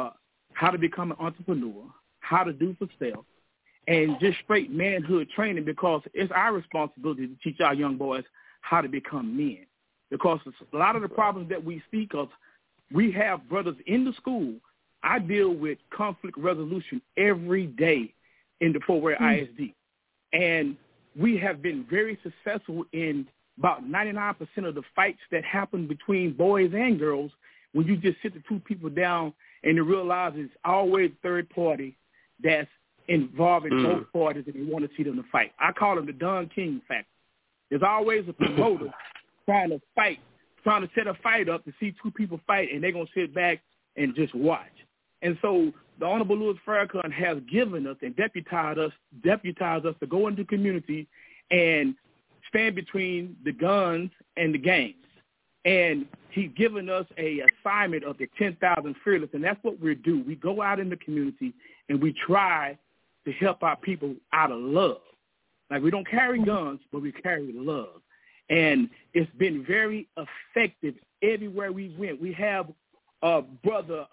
how to become an entrepreneur, how to do for self, and just straight manhood training because it's our responsibility to teach our young boys how to become men. Because a lot of the problems that we speak of, we have brothers in the school. I deal with conflict resolution every day in the Fort Worth ISD. And we have been very successful in about 99% of the fights that happen between boys and girls when you just sit the 2 people down and you realize it's always third party that's involving both parties and they want to see them to fight. I call them the Don King factor. There's always a promoter trying to set a fight up to see 2 people fight, and they're going to sit back and just watch. And so the Honorable Louis Farrakhan has given us and deputized us to go into the community and stand between the guns and the gangs. And he's given us a assignment of the 10,000 Fearless, and that's what we do. We go out in the community and we try to help our people out of love. Like we don't carry guns, but we carry love. And it's been very effective everywhere we went. We have Brother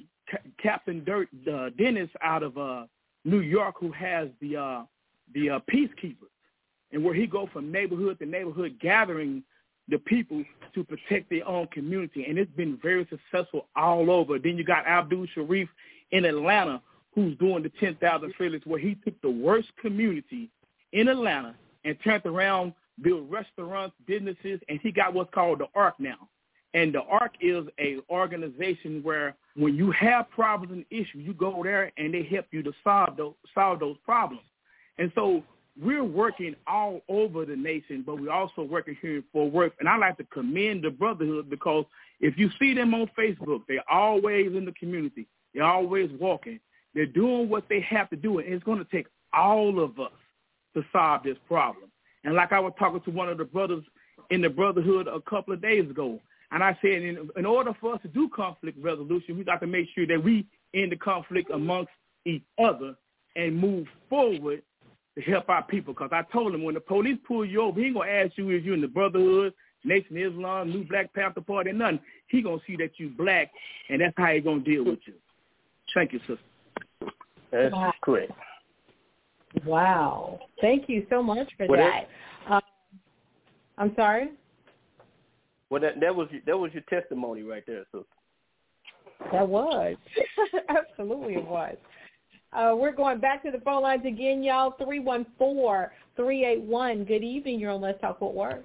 Captain Dennis out of New York who has the Peacekeepers, and where he go from neighborhood to neighborhood gathering the people to protect their own community, and it's been very successful all over. Then you got Abdul Sharif in Atlanta who's doing the 10,000 Fearless, where he took the worst community in Atlanta and turned around, built restaurants, businesses, and he got what's called the ARC now. And the ARC is a organization where when you have problems and issues, you go there and they help you to solve those problems. And so we're working all over the nation, but we're also working here in Fort Worth. And I like to commend the Brotherhood because if you see them on Facebook, they're always in the community. They're always walking. They're doing what they have to do, and it's going to take all of us to solve this problem. And like I was talking to one of the brothers in the Brotherhood a couple of days ago, and I said in order for us to do conflict resolution, we got to make sure that we end the conflict amongst each other and move forward to help our people. Because I told him when the police pull you over, he ain't going to ask you if you're in the Brotherhood, Nation of Islam, New Black Panther Party, nothing. He going to see that you black, and that's how he going to deal with you. Thank you, sister. That's correct. Wow. Thank you so much for that. I'm sorry? Well, that was your testimony right there, sister. That was. Absolutely it was. We're going back to the phone lines again, y'all. 314-381. Good evening. You're on Let's Talk Fort Worth.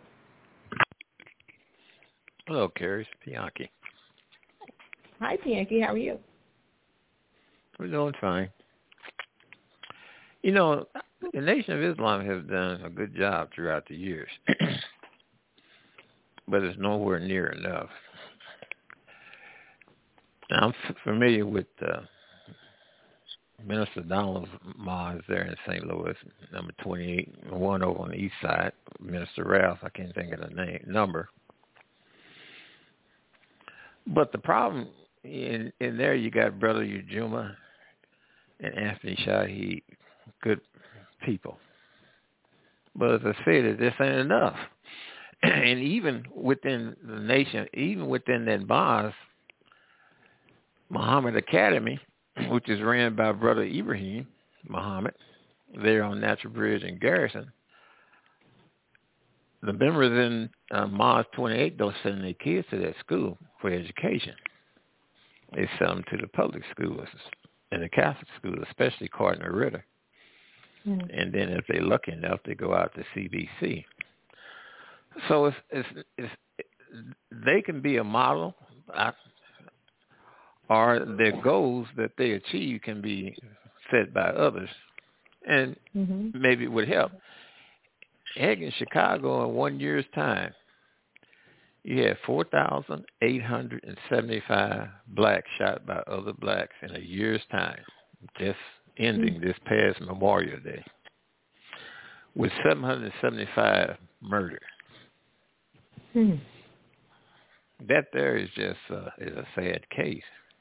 Hello, Carrie. It's Bianchi. Hi, Bianchi. How are you? We're doing fine. You know, the Nation of Islam has done a good job throughout the years, but it's nowhere near enough. Now, I'm familiar with Minister Donald's mosque there in St. Louis, number 28, one over on the east side. Minister Ralph, I can't think of the number. But the problem in there, you got Brother Ujuma and Anthony Shaheed, good people. But as I said, this ain't enough. And even within the nation, even within that mosque, Muhammad Academy, which is ran by Brother Ibrahim Muhammad, there on Natural Bridge and Garrison, the members in Mosque 28 don't send their kids to that school for education. They send them to the public schools and the Catholic schools, especially Cardinal Ritter. Mm. And then if they're lucky enough, they go out to CBC. So it's they can be a model, or their goals that they achieve can be set by others, and maybe it would help. Heck, in Chicago, in 1 year's time, you had 4,875 blacks shot by other blacks in a year's time, just ending this past Memorial Day, with 775 murdered. That there is just is a sad case.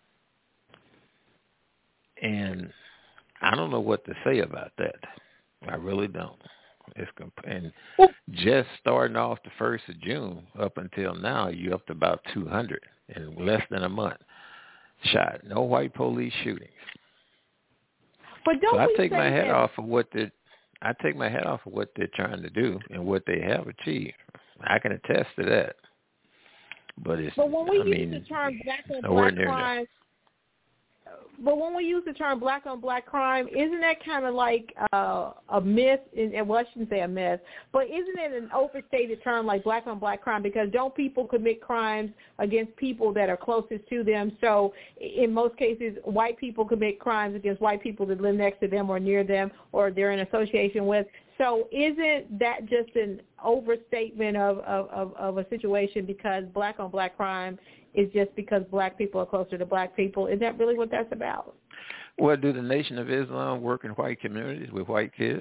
And I don't know what to say about that. I really don't. And just starting off the 1st of June up until now, you're up to about 200 in less than a month shot. No white police shootings. But don't so I we take say my hat that... off of what they're trying to do and what they have achieved. I can attest to that. But when we use the term black on black crime, but when we use the term black on black crime, isn't that kind of like a myth? Well, I shouldn't say a myth, but isn't it an overstated term like black on black crime? Because don't people commit crimes against people that are closest to them? So in most cases, white people commit crimes against white people that live next to them or near them or they're in association with. So isn't that just an overstatement of a situation because black on black crime is just because black people are closer to black people? Is that really what that's about? Well, do the Nation of Islam work in white communities with white kids?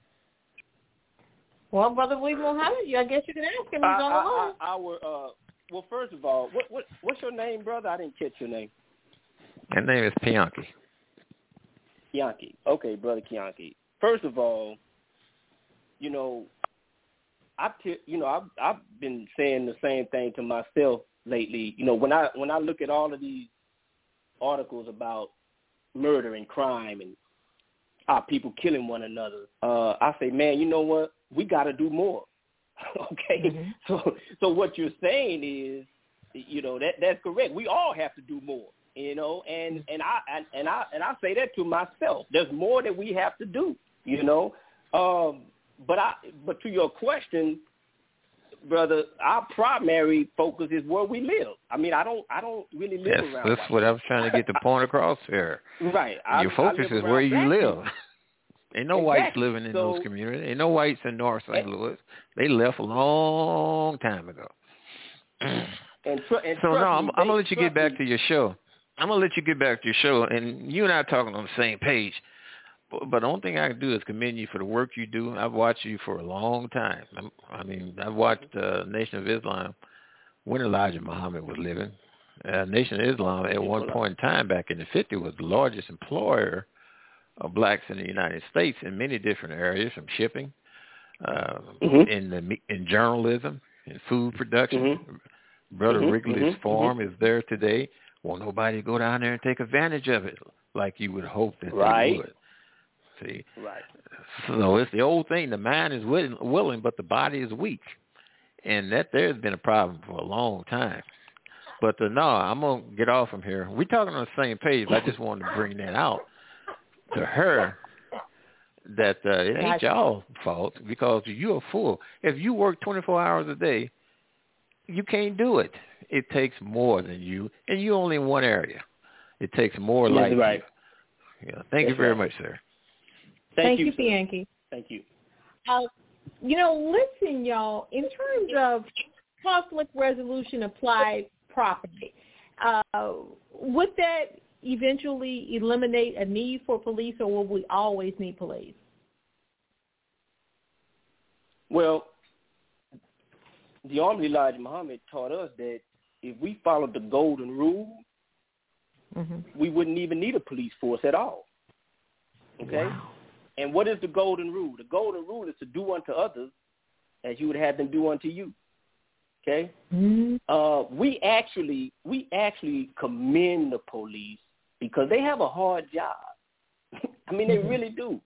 Well, Brother William Muhammad, I guess you can ask him. He's on the line. Well, first of all, what's your name, brother? I didn't catch your name. My name is Bianchi. Bianchi. Okay, Brother Bianchi. First of all, I've been saying the same thing to myself lately. When I look at all of these articles about murder and crime and how people killing one another, I say, man, you know what? We got to do more. Okay. So what you're saying is, that's correct. We all have to do more. And I say that to myself. There's more that we have to do. But to your question, brother, our primary focus is where we live. I mean, I don't really live around. That's what I was trying to get the point across here. Right. Your focus is where you live. Ain't no whites living in those communities. Ain't no whites in North St. Louis. They left a long time ago. I'm gonna let you get back to your show. And you and I are talking on the same page. But the only thing I can do is commend you for the work you do. I've watched you for a long time. I've watched Nation of Islam when Elijah Muhammad was living. Nation of Islam at one point in time back in the 50s was the largest employer of blacks in the United States in many different areas, from shipping, in journalism, in food production. Brother Wrigley's farm is there today. Won't nobody go down there and take advantage of it like you would hope that they would. See, so it's the old thing. The mind is willing, but the body is weak, and that there's been a problem for a long time. But no, I'm gonna get off from here. We're talking on the same page. But I just wanted to bring that out to her that it ain't y'all fault because you're a fool. If you work 24 hours a day, you can't do it. It takes more than you, and you only in one area. It takes more like you. Yeah. Thank you very much, sir. Thank you, Bianchi. Thank you. Listen, y'all, in terms of conflict resolution applied properly, would that eventually eliminate a need for police, or will we always need police? Well, the Honorable Elijah Muhammad taught us that if we followed the golden rule, we wouldn't even need a police force at all. Okay? Wow. And what is the golden rule? The golden rule is to do unto others as you would have them do unto you. Okay? We actually commend the police because they have a hard job. I mean, they really do.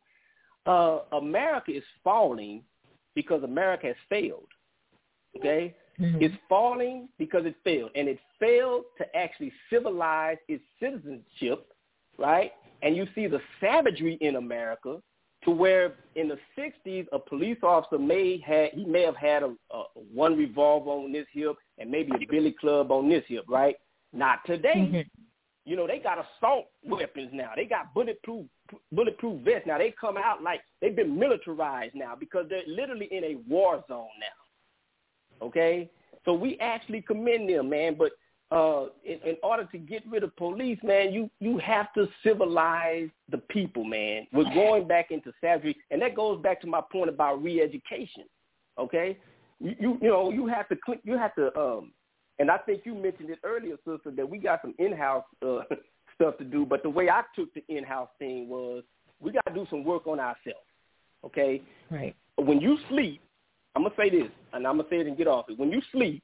America is falling because America has failed. Okay? It's falling because it failed. And it failed to actually civilize its citizenship, right? And you see the savagery in America to where in the 60s, a police officer may have had a one revolver on this hip and maybe a billy club on this hip, right? Not today. They got assault weapons now. They got bulletproof vests now. They come out like they've been militarized now because they're literally in a war zone now. Okay? So we actually commend them, man. But in order to get rid of police, man, you have to civilize the people, man. We're going back into savagery, and that goes back to my point about re-education. Okay? You have to and I think you mentioned it earlier, sister, that we got some in-house stuff to do. But the way I took the in-house thing was we got to do some work on ourselves. Okay? Right. When you sleep, I'm going to say this, and I'm going to say it and get off it. When you sleep,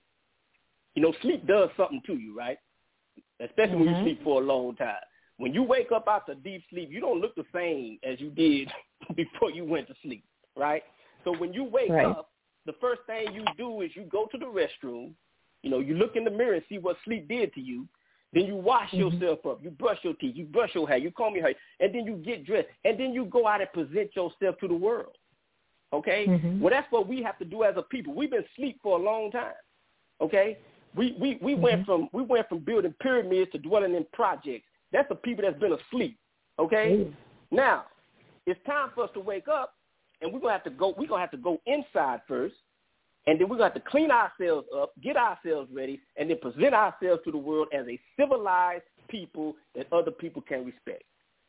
sleep does something to you, right? Especially when you sleep for a long time. When you wake up out the deep sleep, you don't look the same as you did before you went to sleep, right? So when you wake up, the first thing you do is you go to the restroom. You look in the mirror and see what sleep did to you. Then you wash yourself up. You brush your teeth. You brush your hair. You comb your hair. And then you get dressed. And then you go out and present yourself to the world. Okay? Well, that's what we have to do as a people. We've been asleep for a long time. Okay? We went from building pyramids to dwelling in projects. That's the people that's been asleep. Okay? Now, it's time for us to wake up, and we're gonna have to go inside first, and then we're gonna have to clean ourselves up, get ourselves ready, and then present ourselves to the world as a civilized people that other people can respect.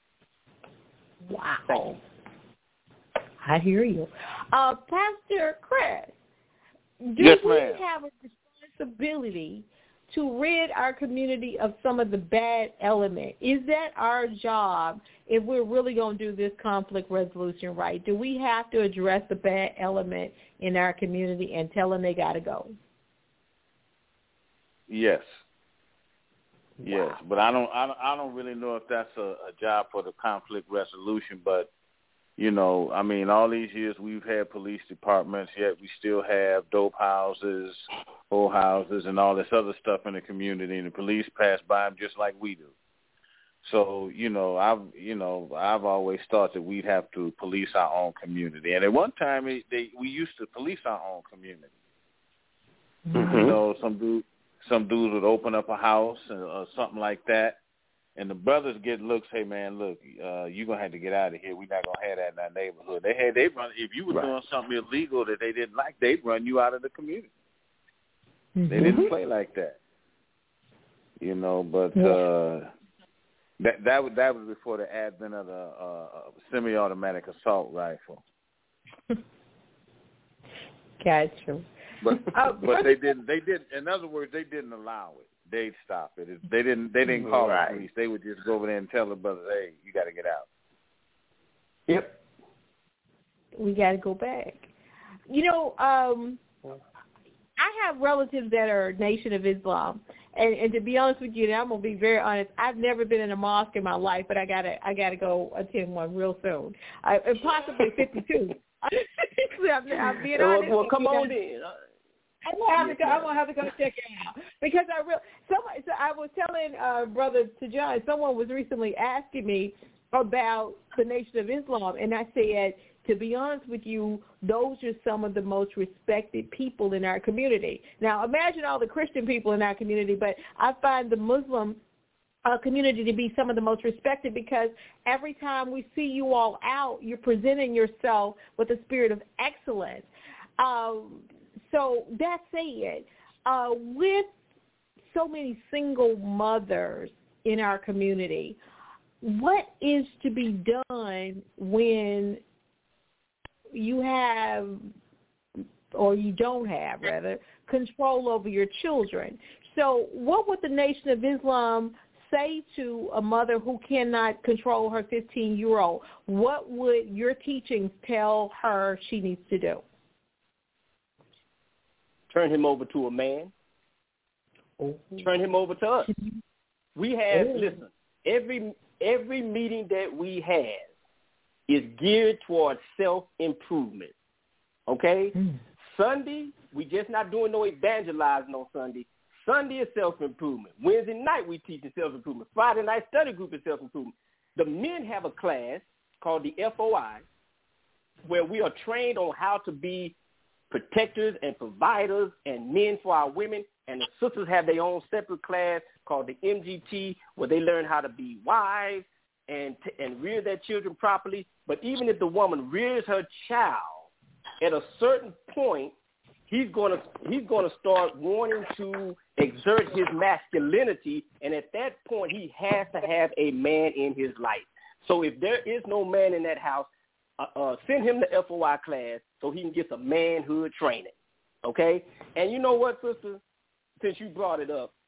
Wow. I hear you. Pastor Chris, do we have a responsibility to rid our community of some of the bad element? Is that our job if we're really going to do this conflict resolution right? Do we have to address the bad element in our community and tell them they got to go? Yes. Yes, but I don't really know if that's a job for the conflict resolution, but all these years we've had police departments, yet we still have dope houses, whole houses, and all this other stuff in the community, and the police pass by them just like we do. So, I've always thought that we'd have to police our own community. And at one time, we used to police our own community. Some dudes would open up a house or something like that, And the brothers get looks, hey, man, look, you're going to have to get out of here. We're not going to have that in our neighborhood. They run, if you were doing something illegal that they didn't like, they'd run you out of the community. Mm-hmm. They didn't play like that. You know, but that was before the advent of the semi-automatic assault rifle. Gotcha. But they didn't. In other words, they didn't allow it. They'd stop it. They didn't call the police. They would just go over there and tell the brothers, "Hey, you got to get out." Yep. We got to go back. You know, I have relatives that are Nation of Islam, and to be honest with you, and I'm gonna be very honest, I've never been in a mosque in my life, but I gotta go attend one real soon, and possibly 52. I'm being honest. Well, come on in. I'm gonna have to go check it out because I was telling Brother Tejan, someone was recently asking me about the Nation of Islam, and I said, to be honest with you, those are some of the most respected people in our community. Now, imagine all the Christian people in our community, but I find the Muslim community to be some of the most respected because every time we see you all out, you're presenting yourself with a spirit of excellence. So that said, with so many single mothers in our community, what is to be done when you have, or you don't have, rather, control over your children? So what would the Nation of Islam say to a mother who cannot control her 15-year-old? What would your teachings tell her she needs to do? Turn him over to a man. Turn him over to us. We have, listen, every meeting that we have is geared towards self-improvement, okay? Sunday, we just not doing no evangelizing on Sunday. Sunday is self-improvement. Wednesday night, we teach self-improvement. Friday night study group is self-improvement. The men have a class called the FOI where we are trained on how to be protectors and providers and men for our women, and the sisters have their own separate class called the MGT where they learn how to be wives and rear their children properly. But even if the woman rears her child, at a certain point, he's going to start wanting to exert his masculinity, and at that point, he has to have a man in his life. So if there is no man in that house, send him to FOI class so he can get some manhood training, okay? And you know what, sister? Since you brought it up,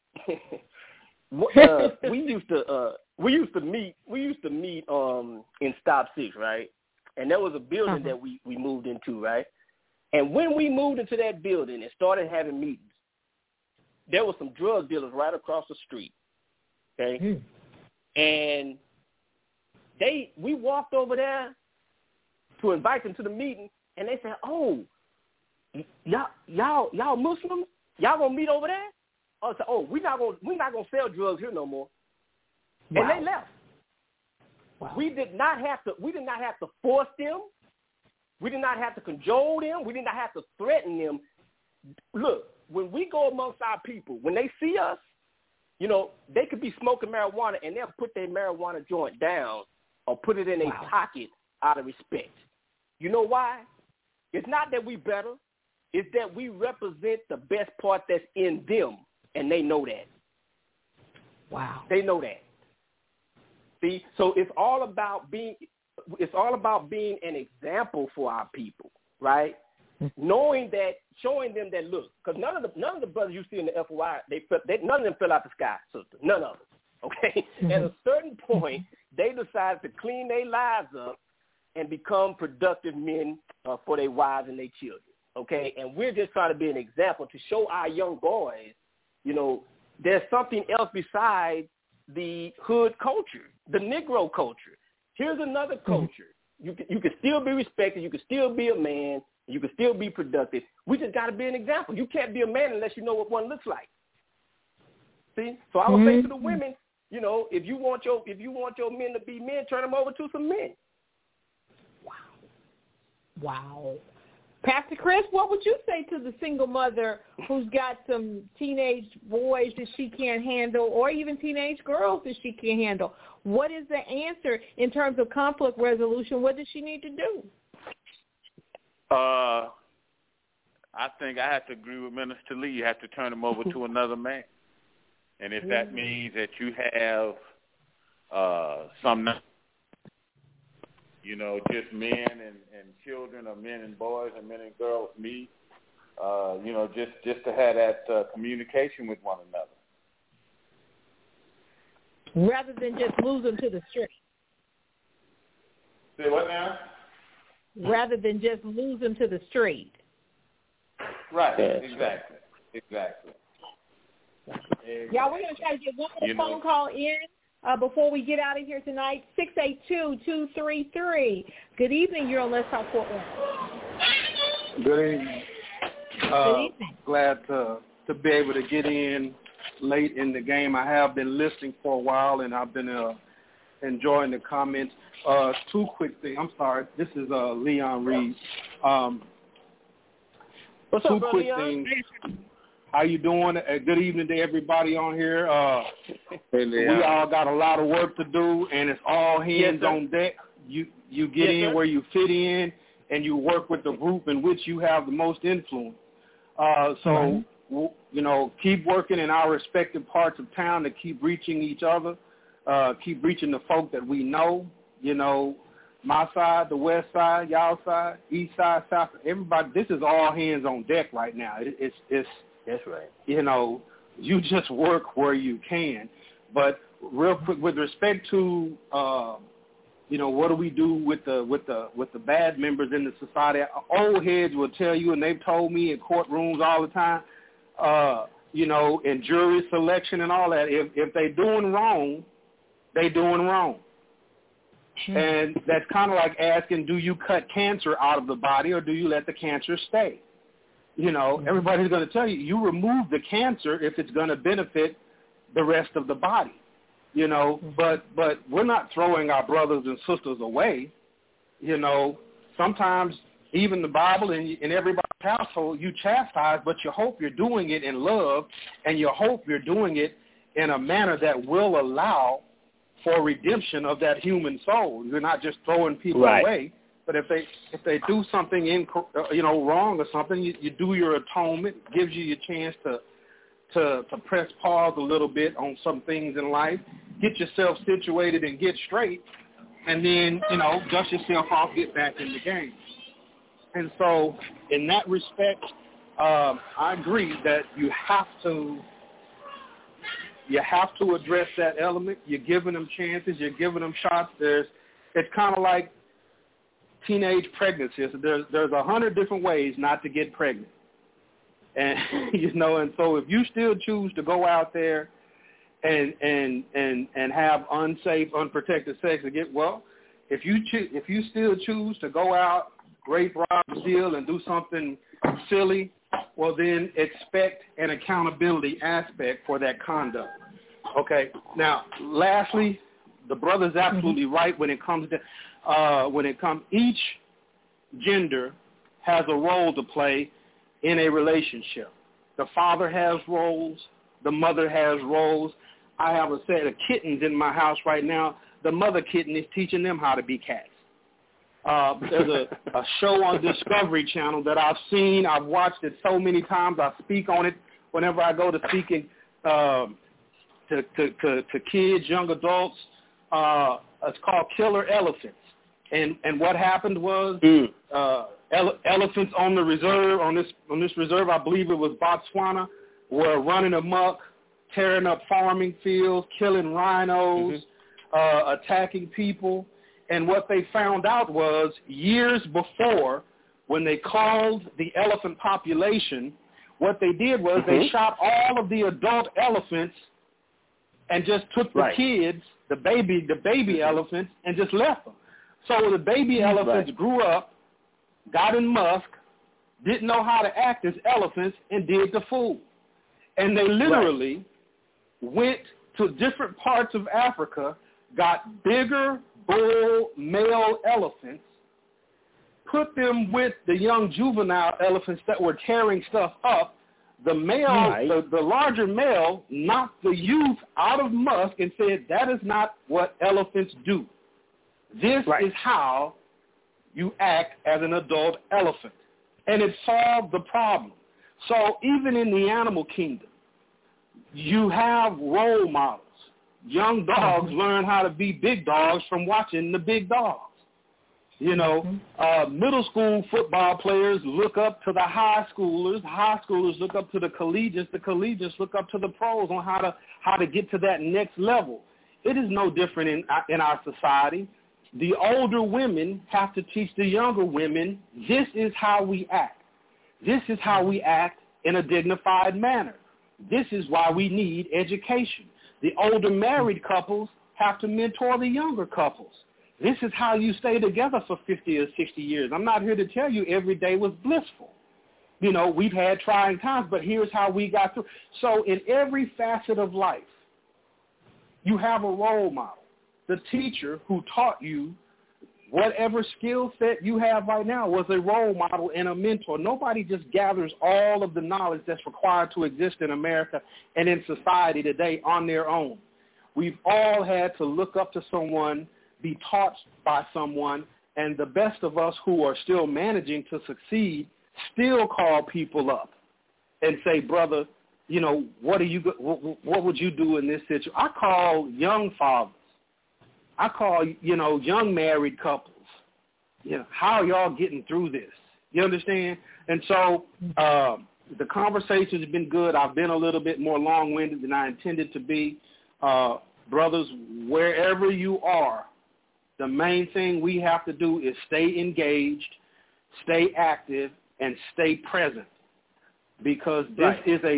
we used to meet in Stop 6, right? And there was a building that we moved into, right? And when we moved into that building and started having meetings, there were some drug dealers right across the street, okay? And we walked over there to invite them to the meeting, and they said, "Oh, y'all Muslims? Y'all gonna meet over there?" I said, "Oh, we're not gonna sell drugs here no more." Wow. And they left. Wow. We did not have to force them. We did not have to cajole them. We did not have to threaten them. Look, when we go amongst our people, when they see us, you know, they could be smoking marijuana and they'll put their marijuana joint down or put it in their pocket out of respect. You know why? It's not that we better. It's that we represent the best part that's in them, and they know that. Wow. They know that. See, so it's all about being an example for our people, right? Knowing that, showing them that, look, because none of the brothers you see in the FOI, none of them fell out the sky, sister. None of them. Okay. At a certain point, they decided to clean their lives up and become productive men for their wives and their children. Okay. And we're just trying to be an example to show our young boys, you know, there's something else besides the hood culture, the Negro culture. Here's another culture. You can still be respected. You can still be a man. You can still be productive. We just got to be an example. You can't be a man unless you know what one looks like. See? So I would say to the women, you know, if you want your men to be men, turn them over to some men. Wow. Pastor Chris, what would you say to the single mother who's got some teenage boys that she can't handle, or even teenage girls that she can't handle? What is the answer in terms of conflict resolution? What does she need to do? I think I have to agree with Minister Lee. You have to turn them over to another man. And if that means that you have some, just men and children, or men and boys and men and girls meet, just to have that communication with one another. Rather than just lose them to the street. Say what now? Rather than just lose them to the street. Right, exactly. Y'all, we're going to try to get one more phone call in before we get out of here tonight. 682-233. Good evening. You're on Let's Talk Fort Worth. Good evening. Glad to be able to get in late in the game. I have been listening for a while, and I've been enjoying the comments. Two quick things. I'm sorry. This is Leon Reed. What's two up, quick Leon? things. How you doing? Good evening to everybody on here. We all got a lot of work to do, and it's all hands on deck. You get in where you fit in, and you work with the group in which you have the most influence. Keep working in our respective parts of town to keep reaching each other, keep reaching the folk that we know, my side, the west side, y'all side, east side, south, everybody. This is all hands on deck right now. It's That's right. You just work where you can. But real quick, with respect to what do we do with the bad members in the society? Old heads will tell you, and they've told me in courtrooms all the time, in jury selection and all that, if they doing wrong, they doing wrong. And that's kind of like asking, do you cut cancer out of the body, or do you let the cancer stay? Everybody's going to tell you, you remove the cancer if it's going to benefit the rest of the body. But we're not throwing our brothers and sisters away. Sometimes even the Bible in everybody's household, you chastise, but you hope you're doing it in love, and you hope you're doing it in a manner that will allow for redemption of that human soul. You're not just throwing people away. But if they do something wrong or something, you do your atonement. Gives you your chance to press pause a little bit on some things in life, get yourself situated and get straight, and then dust yourself off, get back in the game. And so, in that respect, I agree that you have to address that element. You're giving them chances. You're giving them shots. It's kind of like teenage pregnancy. So there's 100 different ways not to get pregnant, and and so if you still choose to go out there and have unsafe, unprotected sex again, if you still choose to go out, rape, rob, steal, and do something silly, well then expect an accountability aspect for that conduct. Okay. Now, lastly, the brother's absolutely right when it comes to each gender has a role to play in a relationship. The father has roles. The mother has roles. I have a set of kittens in my house right now. The mother kitten is teaching them how to be cats. There's a show on Discovery Channel that I've seen. I've watched it so many times. I speak on it whenever I go to speaking to kids, young adults. It's called Killer Elephants. And what happened was elephants on the reserve, on this reserve, I believe it was Botswana, were running amok, tearing up farming fields, killing rhinos, attacking people. And what they found out was years before, when they called the elephant population, what they did was they shot all of the adult elephants and just took the kids, the baby elephants, and just left them. So the baby elephants grew up, got in musk, didn't know how to act as elephants, and did the fool. And they literally went to different parts of Africa, got bigger bull male elephants, put them with the young juvenile elephants that were tearing stuff up. The male, the larger male, knocked the youth out of musk and said, that is not what elephants do. This is how you act as an adult elephant. And it solved the problem. So even in the animal kingdom, you have role models. Young dogs learn how to be big dogs from watching the big dogs. You know, middle school football players look up to the high schoolers look up to the collegians look up to the pros on how to get to that next level. It is no different in our society. The older women have to teach the younger women, this is how we act. This is how we act in a dignified manner. This is why we need education. The older married couples have to mentor the younger couples. This is how you stay together for 50 or 60 years. I'm not here to tell you every day was blissful. You know, we've had trying times, but here's how we got through. So in every facet of life, you have a role model. The teacher who taught you whatever skill set you have right now was a role model and a mentor. Nobody just gathers all of the knowledge that's required to exist in America and in society today on their own. We've all had to look up to someone, be taught by someone, and the best of us who are still managing to succeed still call people up and say, brother, you know, what would you do in this situation? I call young fathers. I call, you know, young married couples. You know, how are y'all getting through this? You understand? And so the conversation has been good. I've been a little bit more long-winded than I intended to be. Brothers, wherever you are, the main thing we have to do is stay engaged, stay active, and stay present, because this is a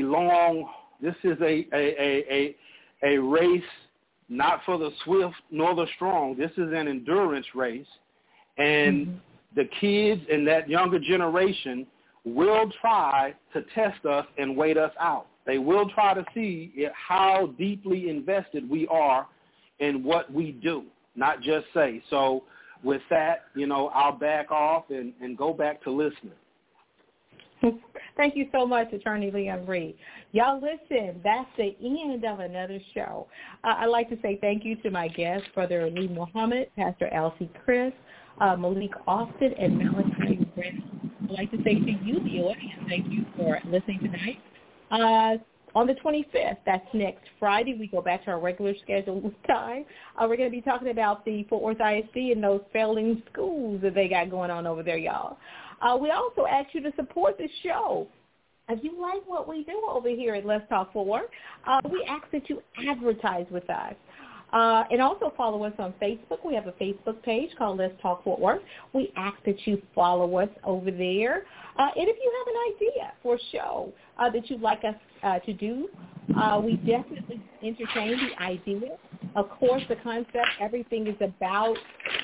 race not for the swift nor the strong. This is an endurance race, and the kids and that younger generation will try to test us and wait us out. They will try to see how deeply invested we are in what we do, not just say. So with that, you know, I'll back off and go back to listening. Thank you so much, Attorney Leon Reed. Y'all listen, that's the end of another show. I'd like to say thank you to my guests, Brother Lee Muhammad, Pastor Elsie Chris, Malik Austin, and Malachi Brennan. I'd like to say to you, the audience, thank you for listening tonight. On the 25th, that's next Friday, we go back to our regular scheduled time. We're going to be talking about the Fort Worth ISD and those failing schools that they got going on over there, y'all. We also ask you to support the show. If you like what we do over here at Let's Talk Fort Worth, we ask that you advertise with us. And also follow us on Facebook. We have a Facebook page called Let's Talk Fort Worth. We ask that you follow us over there. And if you have an idea for a show that you'd like us to do, we definitely entertain the idea. Of course, the concept, everything is about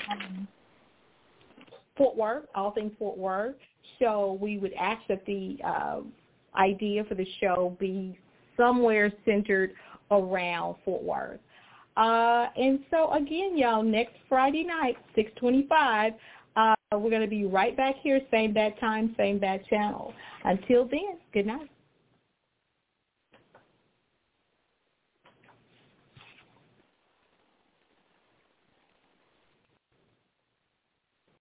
Fort Worth, all things Fort Worth. So we would ask that the idea for the show be somewhere centered around Fort Worth. And so, again, y'all, next Friday night, 6:25, we're going to be right back here, same bad time, same bad channel. Until then, good night.